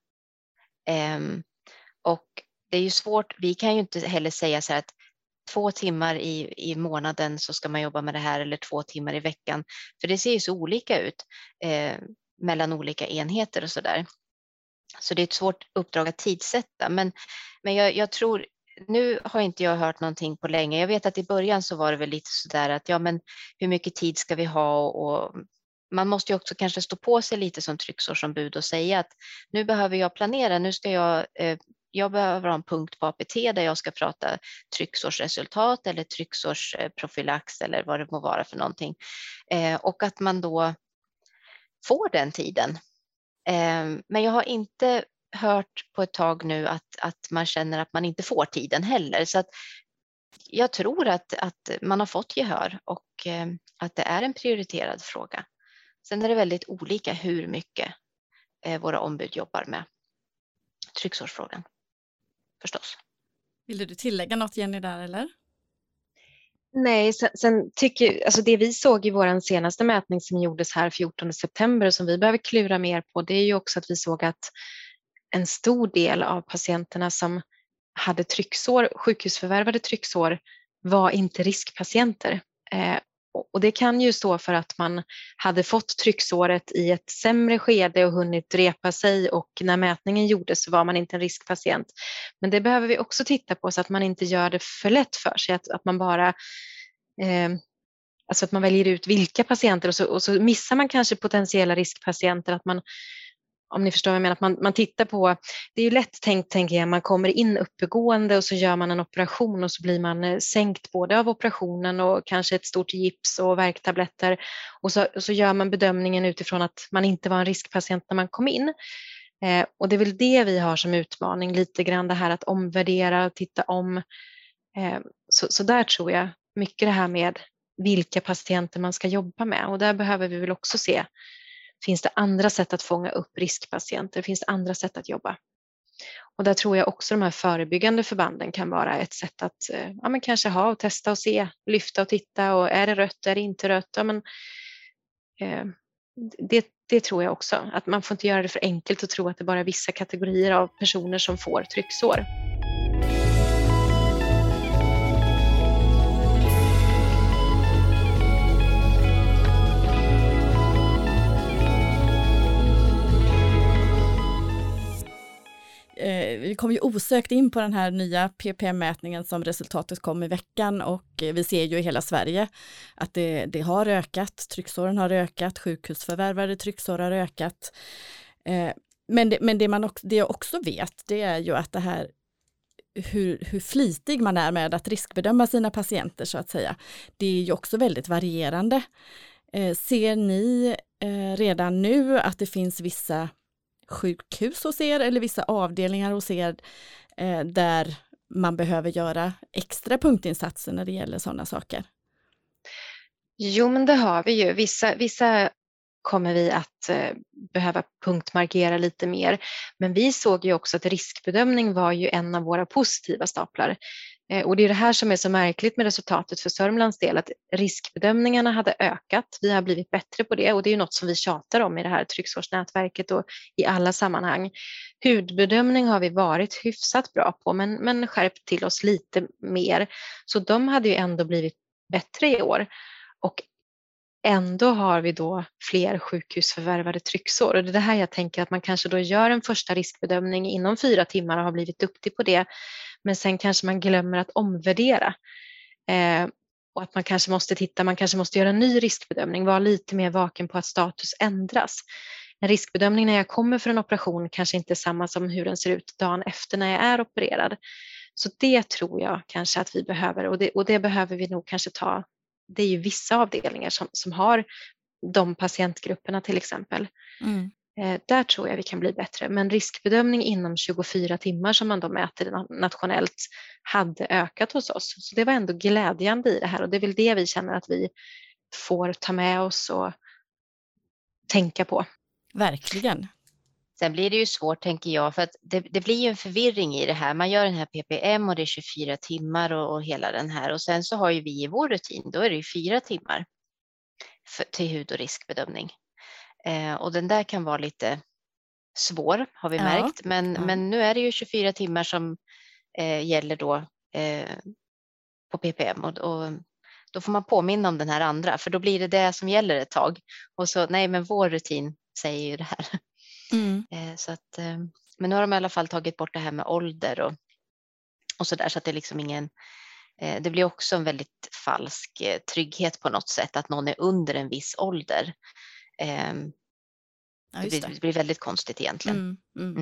Och det är ju svårt, vi kan ju inte heller säga så här att 2 timmar i månaden så ska man jobba med det här, eller 2 timmar i veckan. För det ser ju så olika ut mellan olika enheter och så där. Så det är ett svårt uppdrag att tidsätta. Men jag tror, nu har inte jag hört någonting på länge. Jag vet att i början så var det väl lite så där att men hur mycket tid ska vi ha? Och man måste ju också kanske stå på sig lite som trycksårsombud och säga att nu behöver jag planera. Nu ska jag behöver ha en punkt på APT där jag ska prata trycksårsresultat eller trycksårsprofylax eller vad det må vara för någonting. Och att man då får den tiden. Men jag har inte hört på ett tag nu att man känner att man inte får tiden heller. Så att jag tror att man har fått gehör och att det är en prioriterad fråga. Sen är det väldigt olika hur mycket våra ombud jobbar med trycksårsfrågan. Förstås. Vill du tillägga något, Jenny, där eller? Nej, sen alltså det vi såg i vår senaste mätning som gjordes här 14 september som vi behöver klura mer på, det är ju också att vi såg att en stor del av patienterna som hade trycksår, sjukhusförvärvade trycksår, var inte riskpatienter. Och det kan ju stå för att man hade fått trycksåret i ett sämre skede och hunnit repa sig, och när mätningen gjordes så var man inte en riskpatient. Men det behöver vi också titta på så att man inte gör det för lätt för sig, att man bara alltså att man väljer ut vilka patienter och så missar man kanske potentiella riskpatienter, att man, om ni förstår vad jag menar, att man tittar på, det är ju lätt tänkt, tänker jag, man kommer in uppegående och så gör man en operation och så blir man sänkt både av operationen och kanske ett stort gips och värktabletter, och så gör man bedömningen utifrån att man inte var en riskpatient när man kom in. Och det är väl det vi har som utmaning, lite grann det här att omvärdera, titta om. Så där tror jag mycket det här med vilka patienter man ska jobba med, och där behöver vi väl också se, finns det andra sätt att fånga upp riskpatienter? Finns det andra sätt att jobba? Och där tror jag också de här förebyggande förbanden kan vara ett sätt att men kanske ha och testa och se, lyfta och titta, och är det rött, är det inte rött? Ja, men, det tror jag också, att man får inte göra det för enkelt och tro att det bara är vissa kategorier av personer som får trycksår. Vi kom ju osökt in på den här nya ppm-mätningen som resultatet kom i veckan, och vi ser ju i hela Sverige att det har ökat, trycksåren har ökat, sjukhusförvärvade trycksår har ökat. Men det jag också vet, det är ju att det här hur flitig man är med att riskbedöma sina patienter så att säga, det är ju också väldigt varierande. Ser ni redan nu att det finns vissa sjukhus hos er eller vissa avdelningar hos er där man behöver göra extra punktinsatser när det gäller sådana saker? Jo, men det har vi ju. Vissa kommer vi att behöva punktmarkera lite mer. Men vi såg ju också att riskbedömning var ju en av våra positiva staplar. Och det är det här som är så märkligt med resultatet för Sörmlands del, att riskbedömningarna hade ökat. Vi har blivit bättre på det, och det är ju något som vi tjatar om i det här trycksårsnätverket och i alla sammanhang. Hudbedömning har vi varit hyfsat bra på, men skärpt till oss lite mer. Så de hade ju ändå blivit bättre i år. Och ändå har vi då fler sjukhusförvärvade trycksår, och det är det här jag tänker att man kanske då gör en första riskbedömning inom 4 timmar och har blivit duktig på det, men sen kanske man glömmer att omvärdera och att man kanske måste göra en ny riskbedömning, vara lite mer vaken på att status ändras. En riskbedömning när jag kommer för en operation kanske inte är samma som hur den ser ut dagen efter när jag är opererad. Så det tror jag kanske att vi behöver, och det behöver vi nog kanske ta. Det är ju vissa avdelningar som har de patientgrupperna till exempel. Där tror jag vi kan bli bättre. Men riskbedömning inom 24 timmar som man då mäter nationellt hade ökat hos oss. Så det var ändå glädjande i det här, och det är väl det vi känner att vi får ta med oss och tänka på. Verkligen. Sen blir det ju svårt, tänker jag, för att det blir ju en förvirring i det här. Man gör den här ppm och det är 24 timmar och hela den här. Och sen så har ju vi i vår rutin, då är det ju 4 timmar till hud- och riskbedömning. Och den där kan vara lite svår, har vi märkt. Men nu är det ju 24 timmar som gäller då på PPM. Och då får man påminna om den här andra, för då blir det som gäller ett tag. Och så, nej men vår rutin säger ju det här. Så att, men nu har de i alla fall tagit bort det här med ålder och så där, så att det är liksom ingen, det blir också en väldigt falsk trygghet på något sätt, att någon är under en viss ålder. Det blir väldigt konstigt egentligen.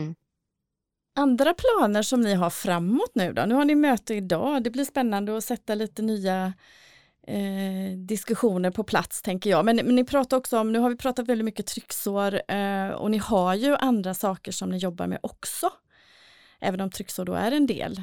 Andra planer som ni har framåt nu då? Nu har ni möte idag. Det blir spännande att sätta lite nya diskussioner på plats, tänker jag. Men ni pratar också om, nu har vi pratat väldigt mycket trycksår och ni har ju andra saker som ni jobbar med också. Även om trycksår då är en del.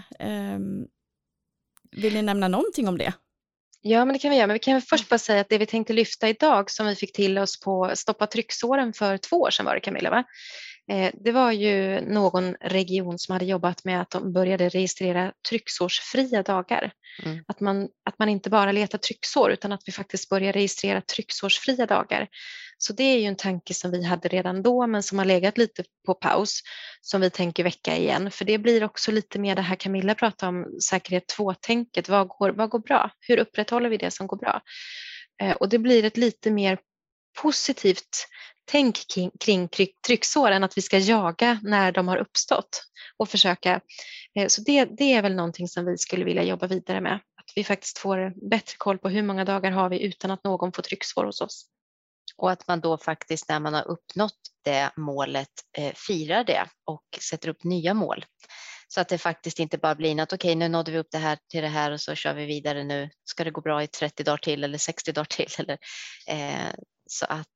Vill ni nämna någonting om det? Ja, men det kan vi göra. Men vi kan först bara säga att det vi tänkte lyfta idag, som vi fick till oss på Stoppa trycksåren för 2 år sedan var det, Camilla, va? Det var ju någon region som hade jobbat med att de började registrera trycksårsfria dagar. Att man inte bara letar trycksår, utan att vi faktiskt börjar registrera trycksårsfria dagar. Så det är ju en tanke som vi hade redan då, men som har legat lite på paus, som vi tänker väcka igen. För det blir också lite mer det här Camilla pratade om, säkerhet 2-tänket. Vad går bra? Hur upprätthåller vi det som går bra? Och det blir ett lite mer positivt tänk kring trycksår än att vi ska jaga när de har uppstått och försöka. Så det är väl någonting som vi skulle vilja jobba vidare med. Att vi faktiskt får bättre koll på hur många dagar har vi utan att någon får trycksår hos oss. Och att man då faktiskt, när man har uppnått det målet, firar det och sätter upp nya mål. Så att det faktiskt inte bara blir att okej, nu nådde vi upp det här till det här och så kör vi vidare nu. Ska det gå bra i 30 dagar till eller 60 dagar till? Eller, så att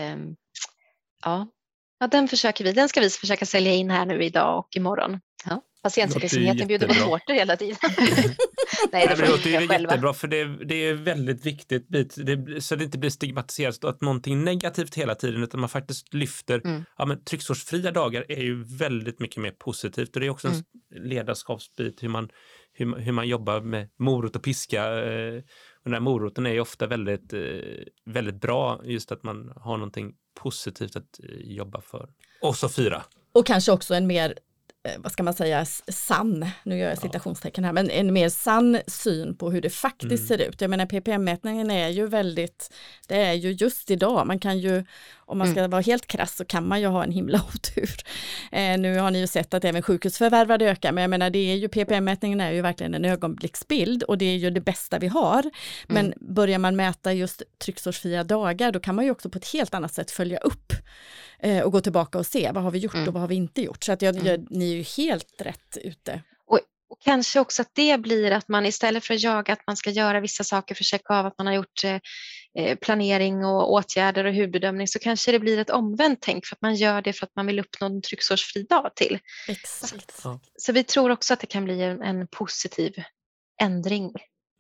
ja, den ska vi försöka sälja in här nu idag och imorgon. Ja. Patientsäkerheten bjuder på tårtor hela tiden. Nej, det låter ju jättebra, för det är väldigt viktigt så det inte blir stigmatiserat att någonting negativt hela tiden, utan man faktiskt lyfter. Ja, men trycksårsfria dagar är ju väldigt mycket mer positivt, och det är också en ledarskapsbit, hur man jobbar med morot och piska. Och den här moroten är ju ofta väldigt, väldigt bra, just att man har någonting positivt att jobba för. Och så fira. Och kanske också en mer, vad ska man säga, sann, nu gör jag citationstecken här, men en mer sann syn på hur det faktiskt ser ut. Jag menar, PPM-mätningen är ju det är ju just idag, man kan ju, om man ska vara helt krass, så kan man ju ha en himla otur. Nu har ni ju sett att även sjukhusförvärvade ökar, men jag menar, det är ju, PPM-mätningen är ju verkligen en ögonblicksbild, och det är ju det bästa vi har. Men börjar man mäta just trycksårsfria dagar, då kan man ju också på ett helt annat sätt följa upp och gå tillbaka och se vad har vi gjort och vad har vi inte gjort. Så att ni är ju helt rätt ute. Och kanske också att det blir att man istället för att jaga att man ska göra vissa saker för att checka av att man har gjort planering och åtgärder och huvudbedömning, så kanske det blir ett omvänt tänk, för att man gör det för att man vill uppnå en trycksårsfri dag till. Exakt. Så vi tror också att det kan bli en positiv ändring.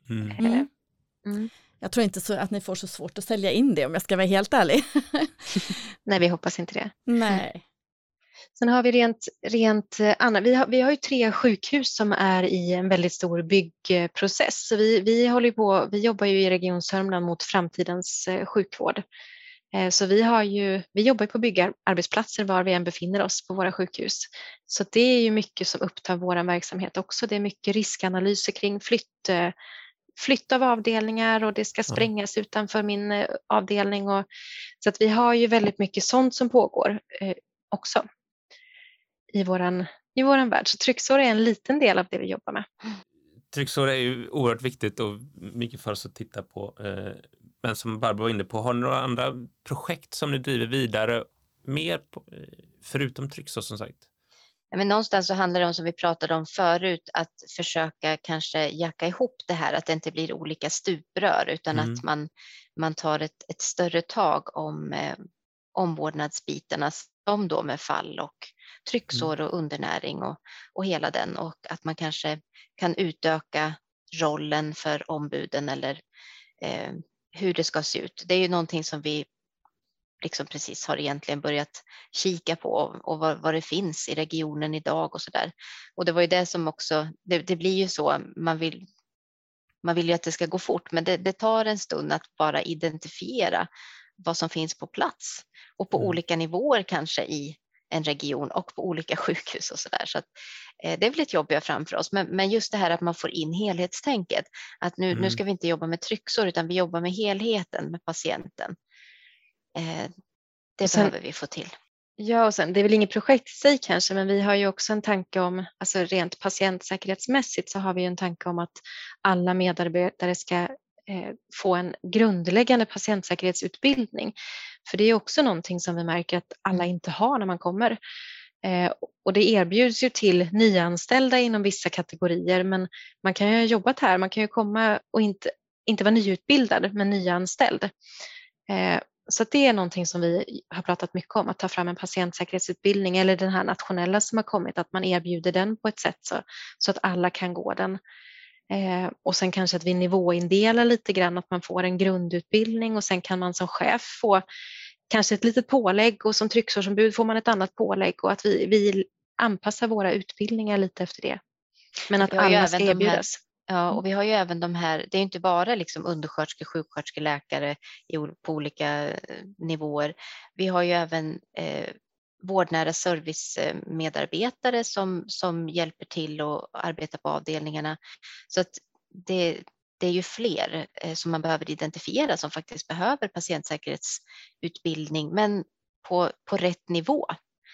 Jag tror inte så att ni får så svårt att sälja in det, om jag ska vara helt ärlig. Nej, vi hoppas inte det. Nej. Sen har vi rent annat. Vi har ju 3 sjukhus som är i en väldigt stor byggprocess. Så vi jobbar ju i Region Sörmland mot framtidens sjukvård. Så vi jobbar på byggarbetsplatser var vi än befinner oss på våra sjukhus. Så det är ju mycket som upptar vår verksamhet också. Det är mycket riskanalyser kring flytt av avdelningar, och det ska sprängas utanför min avdelning. Så att vi har ju väldigt mycket sånt som pågår också i våran värld. Så trycksår är en liten del av det vi jobbar med. Trycksår är ju oerhört viktigt och mycket för oss att titta på. Men som Barbro var inne på, har ni några andra projekt som ni driver vidare mer på, förutom trycksår, som sagt? Ja, men någonstans så handlar det om, som vi pratade om förut, att försöka kanske jacka ihop det här, att det inte blir olika stuprör, utan att man tar ett större tag om omvårdnadsbitarna, som då med fall och trycksår och undernäring och hela den, och att man kanske kan utöka rollen för ombuden, eller hur det ska se ut. Det är ju någonting som vi liksom precis har egentligen börjat kika på, och vad det finns i regionen idag och så där. Och det var ju det som också, det blir ju så, man vill ju att det ska gå fort, men det tar en stund att bara identifiera vad som finns på plats och på olika nivåer kanske i en region och på olika sjukhus och sådär. Så att, det är väl ett jobb vi har framför oss. Men just det här att man får in helhetstänket. Att nu ska vi inte jobba med trycksår utan vi jobbar med helheten, med patienten. Det behöver vi få till. Ja, och sen det är väl inget projekt i sig kanske, men vi har ju också en tanke om, alltså rent patientsäkerhetsmässigt så har vi ju en tanke om att alla medarbetare ska få en grundläggande patientsäkerhetsutbildning. För det är också någonting som vi märker att alla inte har när man kommer. Och det erbjuds ju till nyanställda inom vissa kategorier, men man kan ju ha jobbat här, man kan ju komma och inte vara nyutbildad men nyanställd. Så det är någonting som vi har pratat mycket om, att ta fram en patientsäkerhetsutbildning eller den här nationella som har kommit, att man erbjuder den på ett sätt så att alla kan gå den. Och sen kanske att vi nivåindelar lite grann, att man får en grundutbildning och sen kan man som chef få kanske ett litet pålägg och som trycksårsombud får man ett annat pålägg och att vi anpassar våra utbildningar lite efter det. Men att alla ska erbjudas. Ja, och vi har ju även de här, det är inte bara liksom undersköterskor, sjuksköterskor, läkare på olika nivåer. Vi har ju även vårdnära servicemedarbetare som hjälper till och arbetar på avdelningarna. Så att det är ju fler som man behöver identifiera som faktiskt behöver patientsäkerhetsutbildning, men på rätt nivå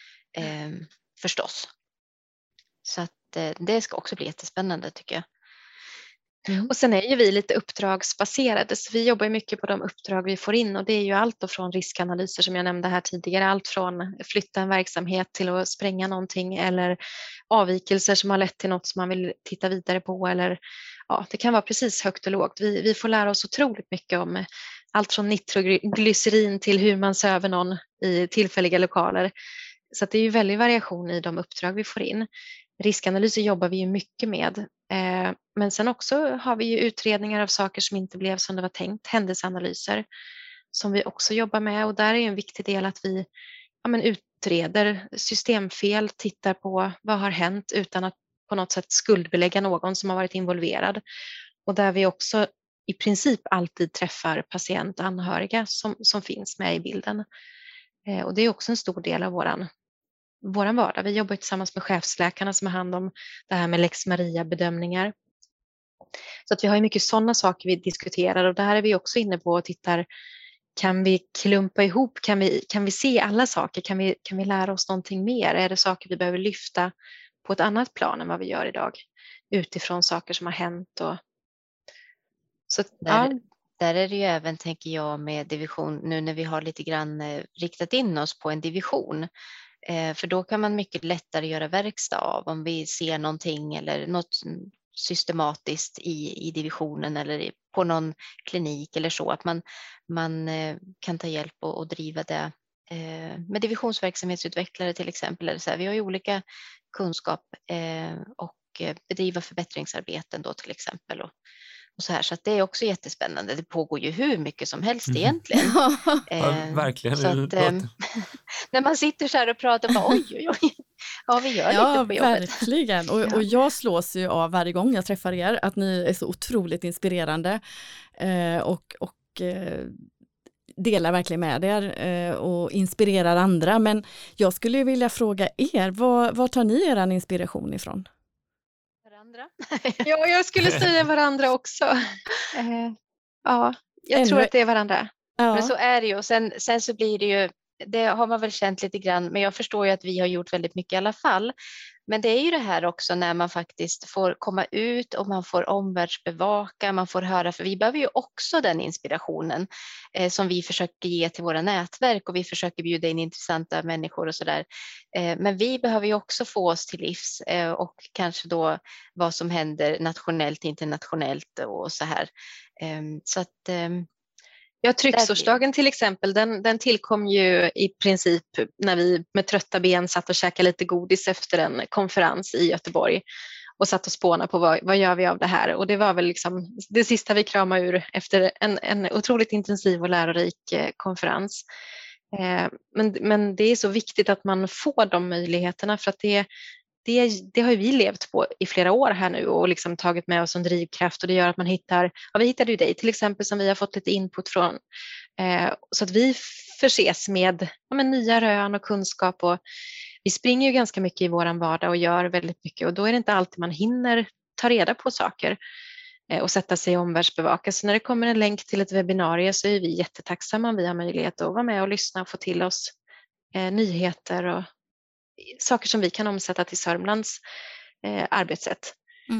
förstås. Så att det ska också bli jättespännande tycker jag. Och sen är ju vi lite uppdragsbaserade, så vi jobbar mycket på de uppdrag vi får in och det är ju allt från riskanalyser som jag nämnde här tidigare, allt från flytta en verksamhet till att spränga någonting eller avvikelser som har lett till något som man vill titta vidare på eller ja, det kan vara precis högt och lågt. Vi får lära oss otroligt mycket om allt från nitroglycerin till hur man söver någon i tillfälliga lokaler. Så att det är ju väldigt variation i de uppdrag vi får in. Riskanalyser jobbar vi ju mycket med. Men sen också har vi ju utredningar av saker som inte blev som det var tänkt, händelseanalyser som vi också jobbar med och där är en viktig del att vi utreder systemfel, tittar på vad har hänt utan att på något sätt skuldbelägga någon som har varit involverad och där vi också i princip alltid träffar patient och anhöriga som finns med i bilden. Och det är också en stor del av våran vardag. Vi jobbar tillsammans med chefsläkarna som har hand om det här med Lex Maria-bedömningar. Så att vi har ju mycket sådana saker vi diskuterar och där är vi också inne på och tittar, kan vi klumpa ihop, kan vi se alla saker, kan vi lära oss någonting mer? Är det saker vi behöver lyfta på ett annat plan än vad vi gör idag utifrån saker som har hänt? Så, där är det ju även, tänker jag, med division, nu när vi har lite grann riktat in oss på en division. För då kan man mycket lättare göra verkstad av om vi ser någonting eller något systematiskt i divisionen eller på någon klinik eller så. Att man kan ta hjälp och driva det med divisionsverksamhetsutvecklare till exempel. Eller så här. Vi har ju olika kunskap och bedriva förbättringsarbeten då till exempel. Och så här, så att det är också jättespännande. Det pågår ju hur mycket som helst egentligen. Ja, verkligen. Så att, när man sitter så här och pratar bara oj. Ja, vi gör lite på jobbet. Verkligen. Och jag slås ju av varje gång jag träffar er att ni är så otroligt inspirerande och delar verkligen med er och inspirerar andra. Men jag skulle vilja fråga er, var tar ni er inspiration ifrån? Ja, jag skulle säga varandra också. Ja, jag tror att det är varandra. Ja. Men så är det ju. Och sen så blir det ju, det har man väl känt lite grann, men jag förstår ju att vi har gjort väldigt mycket i alla fall. Men det är ju det här också när man faktiskt får komma ut och man får omvärldsbevaka, man får höra, för vi behöver ju också den inspirationen som vi försöker ge till våra nätverk och vi försöker bjuda in intressanta människor och sådär. Men vi behöver ju också få oss till livs och kanske då vad som händer nationellt, internationellt och så här. Så att Ja, trycksårsdagen till exempel, den tillkom ju i princip när vi med trötta ben satt och käkade lite godis efter en konferens i Göteborg och satt och spånade på vad gör vi av det här. Och det var väl liksom det sista vi kramade ur efter en otroligt intensiv och lärorik konferens. Men det är så viktigt att man får de möjligheterna för att det har vi levt på i flera år här nu och liksom tagit med oss en drivkraft och det gör att man vi hittade ju dig till exempel som vi har fått lite input från Så att vi förses med nya rön och kunskap, och vi springer ju ganska mycket i våran vardag och gör väldigt mycket, och då är det inte alltid man hinner ta reda på saker och sätta sig och omvärldsbevaka. Så när det kommer en länk till ett webbinarie så är vi jättetacksamma om vi har möjlighet att vara med och lyssna och få till oss nyheter och saker som vi kan omsätta till Sörmlands arbetssätt.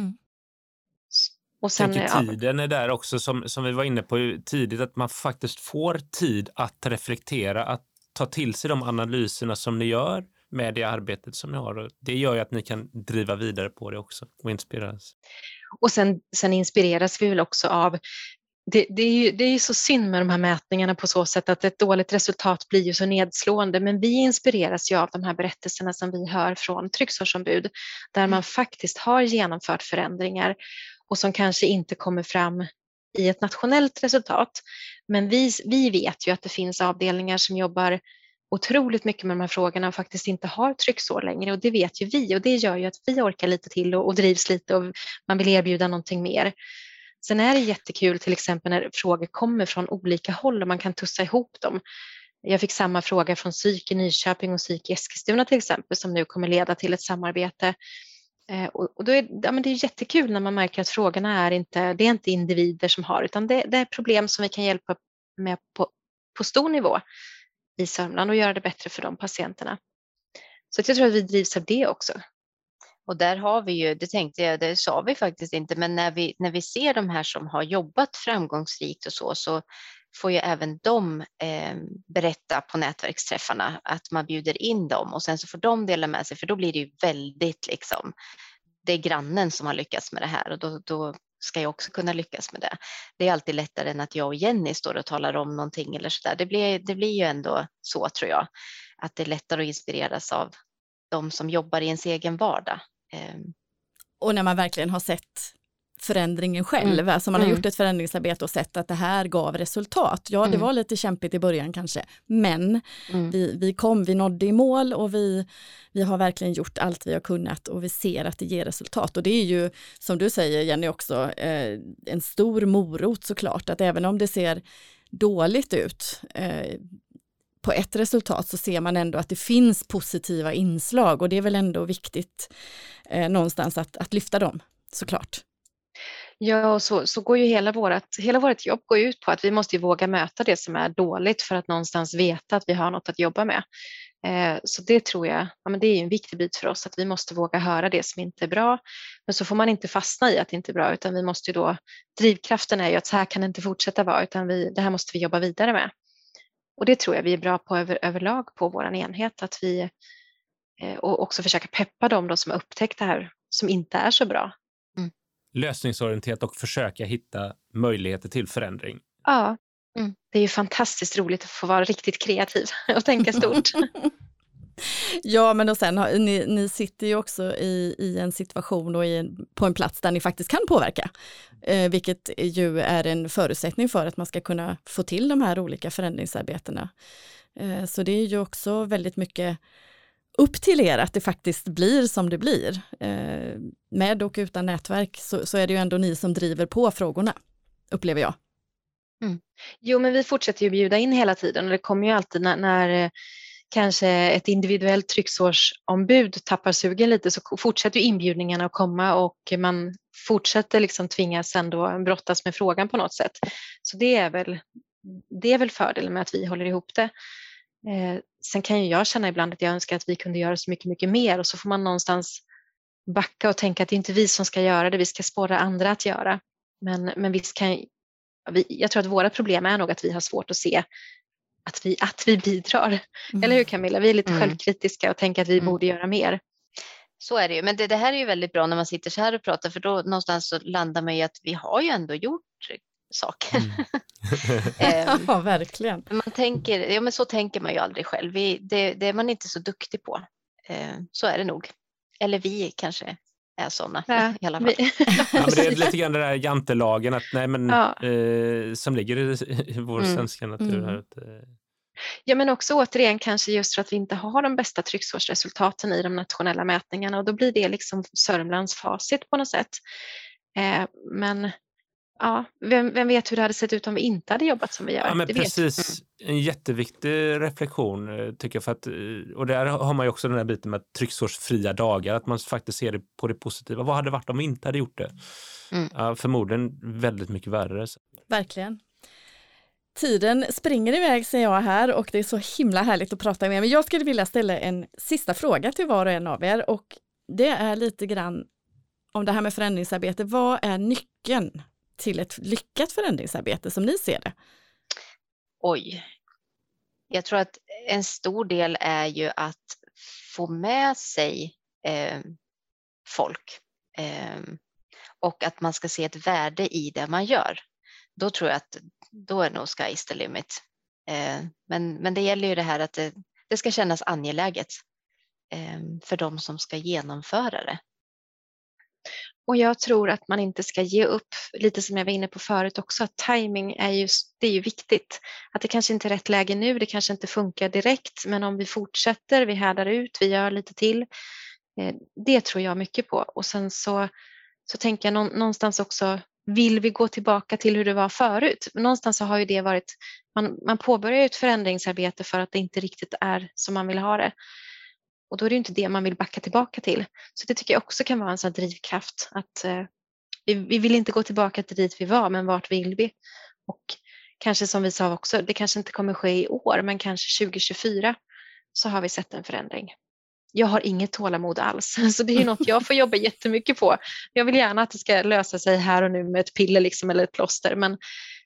Och sen, tiden är där också, som vi var inne på tidigt, att man faktiskt får tid att reflektera, att ta till sig de analyserna som ni gör med det arbetet som ni har. Och det gör ju att ni kan driva vidare på det också och inspireras. Och sen inspireras vi väl också av, det är ju så synd med de här mätningarna på så sätt att ett dåligt resultat blir ju så nedslående, men vi inspireras ju av de här berättelserna som vi hör från trycksårsombud, där man faktiskt har genomfört förändringar och som kanske inte kommer fram i ett nationellt resultat. Men vi vet ju att det finns avdelningar som jobbar otroligt mycket med de här frågorna och faktiskt inte har trycksår längre, och det vet ju vi, och det gör ju att vi orkar lite till och drivs lite och man vill erbjuda någonting mer. Sen är det jättekul till exempel när frågor kommer från olika håll och man kan tussa ihop dem. Jag fick samma fråga från Psyk i Nyköping och Psyk i Eskilstuna till exempel, som nu kommer leda till ett samarbete. Och då är det är jättekul när man märker att frågorna det är inte individer som har, utan det är problem som vi kan hjälpa med på stor nivå i Sörmland och göra det bättre för de patienterna. Så jag tror att vi drivs av det också. Och där har vi ju, det sa vi faktiskt inte, men när vi ser de här som har jobbat framgångsrikt och så får ju även de berätta på nätverksträffarna, att man bjuder in dem och sen så får de dela med sig, för då blir det ju väldigt liksom, det är grannen som har lyckats med det här, och då ska jag också kunna lyckas med det. Det är alltid lättare än att jag och Jenny står och talar om någonting eller så där. Det blir ju ändå så, tror jag, att det är lättare att inspireras av de som jobbar i ens egen vardag. Och när man verkligen har sett förändringen själv, alltså man har gjort ett förändringsarbete och sett att det här gav resultat. Ja, det var lite kämpigt i början kanske, men vi nådde i mål, och vi har verkligen gjort allt vi har kunnat, och vi ser att det ger resultat. Och det är ju, som du säger Jenny också, en stor morot såklart, att även om det ser dåligt ut på ett resultat, så ser man ändå att det finns positiva inslag, och det är väl ändå viktigt någonstans att lyfta dem, såklart. Ja, och så går ju hela vårt jobb går ut på att vi måste våga möta det som är dåligt för att någonstans veta att vi har något att jobba med. Så det tror jag, det är en viktig bit för oss, att vi måste våga höra det som inte är bra. Men så får man inte fastna i att det inte är bra, utan vi måste ju då, drivkraften är ju att så här kan det inte fortsätta vara, utan det här måste vi jobba vidare med. Och det tror jag vi är bra på överlag på vår enhet, att vi och också försöka peppa dem då som har upptäckt det här som inte är så bra. Lösningsorienterat och försöka hitta möjligheter till förändring. Ja, det är ju fantastiskt roligt att få vara riktigt kreativ och tänka stort. Ja, men och sen ni sitter ju också i en situation och på en plats där ni faktiskt kan påverka, vilket ju är en förutsättning för att man ska kunna få till de här olika förändringsarbetena. Så det är ju också väldigt mycket upp till er att det faktiskt blir som det blir. Med och utan nätverk så är det ju ändå ni som driver på frågorna, upplever jag. Jo, men vi fortsätter ju bjuda in hela tiden, och det kommer ju alltid när kanske ett individuellt trycksårsombud tappar sugen lite, så fortsätter ju inbjudningarna att komma, och man fortsätter liksom tvingas ändå brottas med frågan på något sätt. Så det är väl fördelen med att vi håller ihop det. Sen kan ju jag känna ibland att jag önskar att vi kunde göra så mycket, mycket mer, och så får man någonstans backa och tänka att det är inte vi som ska göra det, vi ska spåra andra att göra. Men visst jag tror att våra problem är nog att vi har svårt att se att vi bidrar. Eller hur Camilla? Vi är lite självkritiska och tänker att vi borde göra mer. Så är det ju, men det här är ju väldigt bra när man sitter så här och pratar, för då någonstans så landar man i att vi har ju ändå gjort saker. Ja, verkligen. Man tänker, men så tänker man ju aldrig själv. Det är man inte så duktig på. Så är det nog. Eller vi kanske är sådana i alla fall. Ja, men det är lite grann den där jantelagen att, som ligger i vår svenska natur här. Ja, men också återigen kanske just för att vi inte har de bästa trycksårsresultaten i de nationella mätningarna, och då blir det liksom Sörmlands facit på något sätt. Men ja, vem vet hur det hade sett ut om vi inte hade jobbat som vi gör? Ja, men det precis. En jätteviktig reflektion tycker jag. För att, och där har man ju också den här biten med trycksårsfria dagar. Att man faktiskt ser det på det positiva. Vad hade varit om vi inte hade gjort det? Ja, förmodligen väldigt mycket värre. Verkligen. Tiden springer iväg, säger jag här, och det är så himla härligt att prata med er. Men jag skulle vilja ställa en sista fråga till var och en av er, och det är lite grann om det här med förändringsarbete. Vad är nyckeln till ett lyckat förändringsarbete som ni ser det? Oj. Jag tror att en stor del är ju att få med sig folk och att man ska se ett värde i det man gör. Då tror jag att då är nog sky's the limit. Men det gäller ju det här att det ska kännas angeläget för de som ska genomföra det. Och jag tror att man inte ska ge upp, lite som jag var inne på förut också, att timing det är ju viktigt. Att det kanske inte är rätt läge nu, det kanske inte funkar direkt, men om vi fortsätter, vi härdar ut, vi gör lite till. Det tror jag mycket på. Och sen så tänker jag någonstans också, vill vi gå tillbaka till hur det var förut? Någonstans så har ju det varit, man påbörjar ett förändringsarbete för att det inte riktigt är som man vill ha det. Och då är det inte det man vill backa tillbaka till. Så det tycker jag också kan vara en sån drivkraft. Att vi vill inte gå tillbaka till dit vi var, men vart vill vi? Och kanske som vi sa också, det kanske inte kommer ske i år, men kanske 2024 så har vi sett en förändring. Jag har inget tålamod alls, så det är något jag får jobba jättemycket på. Jag vill gärna att det ska lösa sig här och nu med ett piller liksom, eller ett plåster, men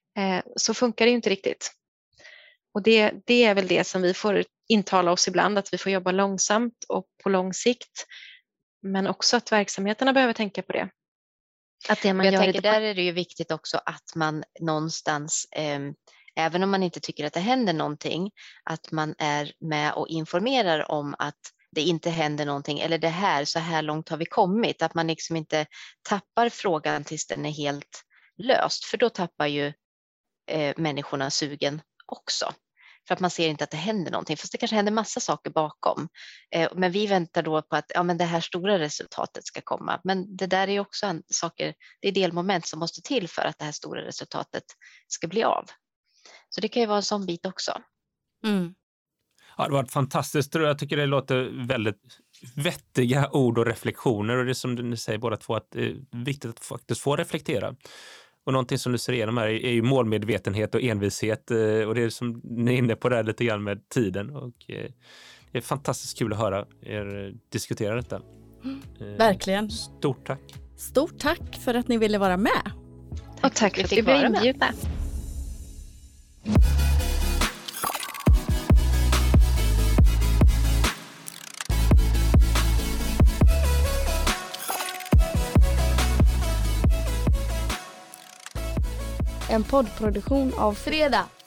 så funkar det ju inte riktigt. Och det är väl det som vi får intala oss ibland, att vi får jobba långsamt och på lång sikt. Men också att verksamheterna behöver tänka på det. Att det man jag gör tänker, där är det ju viktigt också att man någonstans, även om man inte tycker att det händer någonting, att man är med och informerar om att det inte händer någonting, eller så här långt har vi kommit. Att man liksom inte tappar frågan tills den är helt löst, för då tappar ju människorna sugen också. För att man ser inte att det händer någonting, fast det kanske händer massa saker bakom. Men vi väntar då på att men det här stora resultatet ska komma. Men det där är också saker, det är delmoment som måste till för att det här stora resultatet ska bli av. Så det kan ju vara en sån bit också. Mm. Ja, det var fantastiskt. Jag tycker det låter väldigt vettiga ord och reflektioner. Och det är som ni säger båda två, att det är viktigt att faktiskt få reflektera. Och någonting som du ser igenom här är ju målmedvetenhet och envishet. Och det är som ni är inne på där lite grann med tiden. Och det är fantastiskt kul att höra er diskutera detta. Verkligen. Stort tack. Stort tack för att ni ville vara med. Och tack för att vi blev inbjudna. En poddproduktion av Fredag.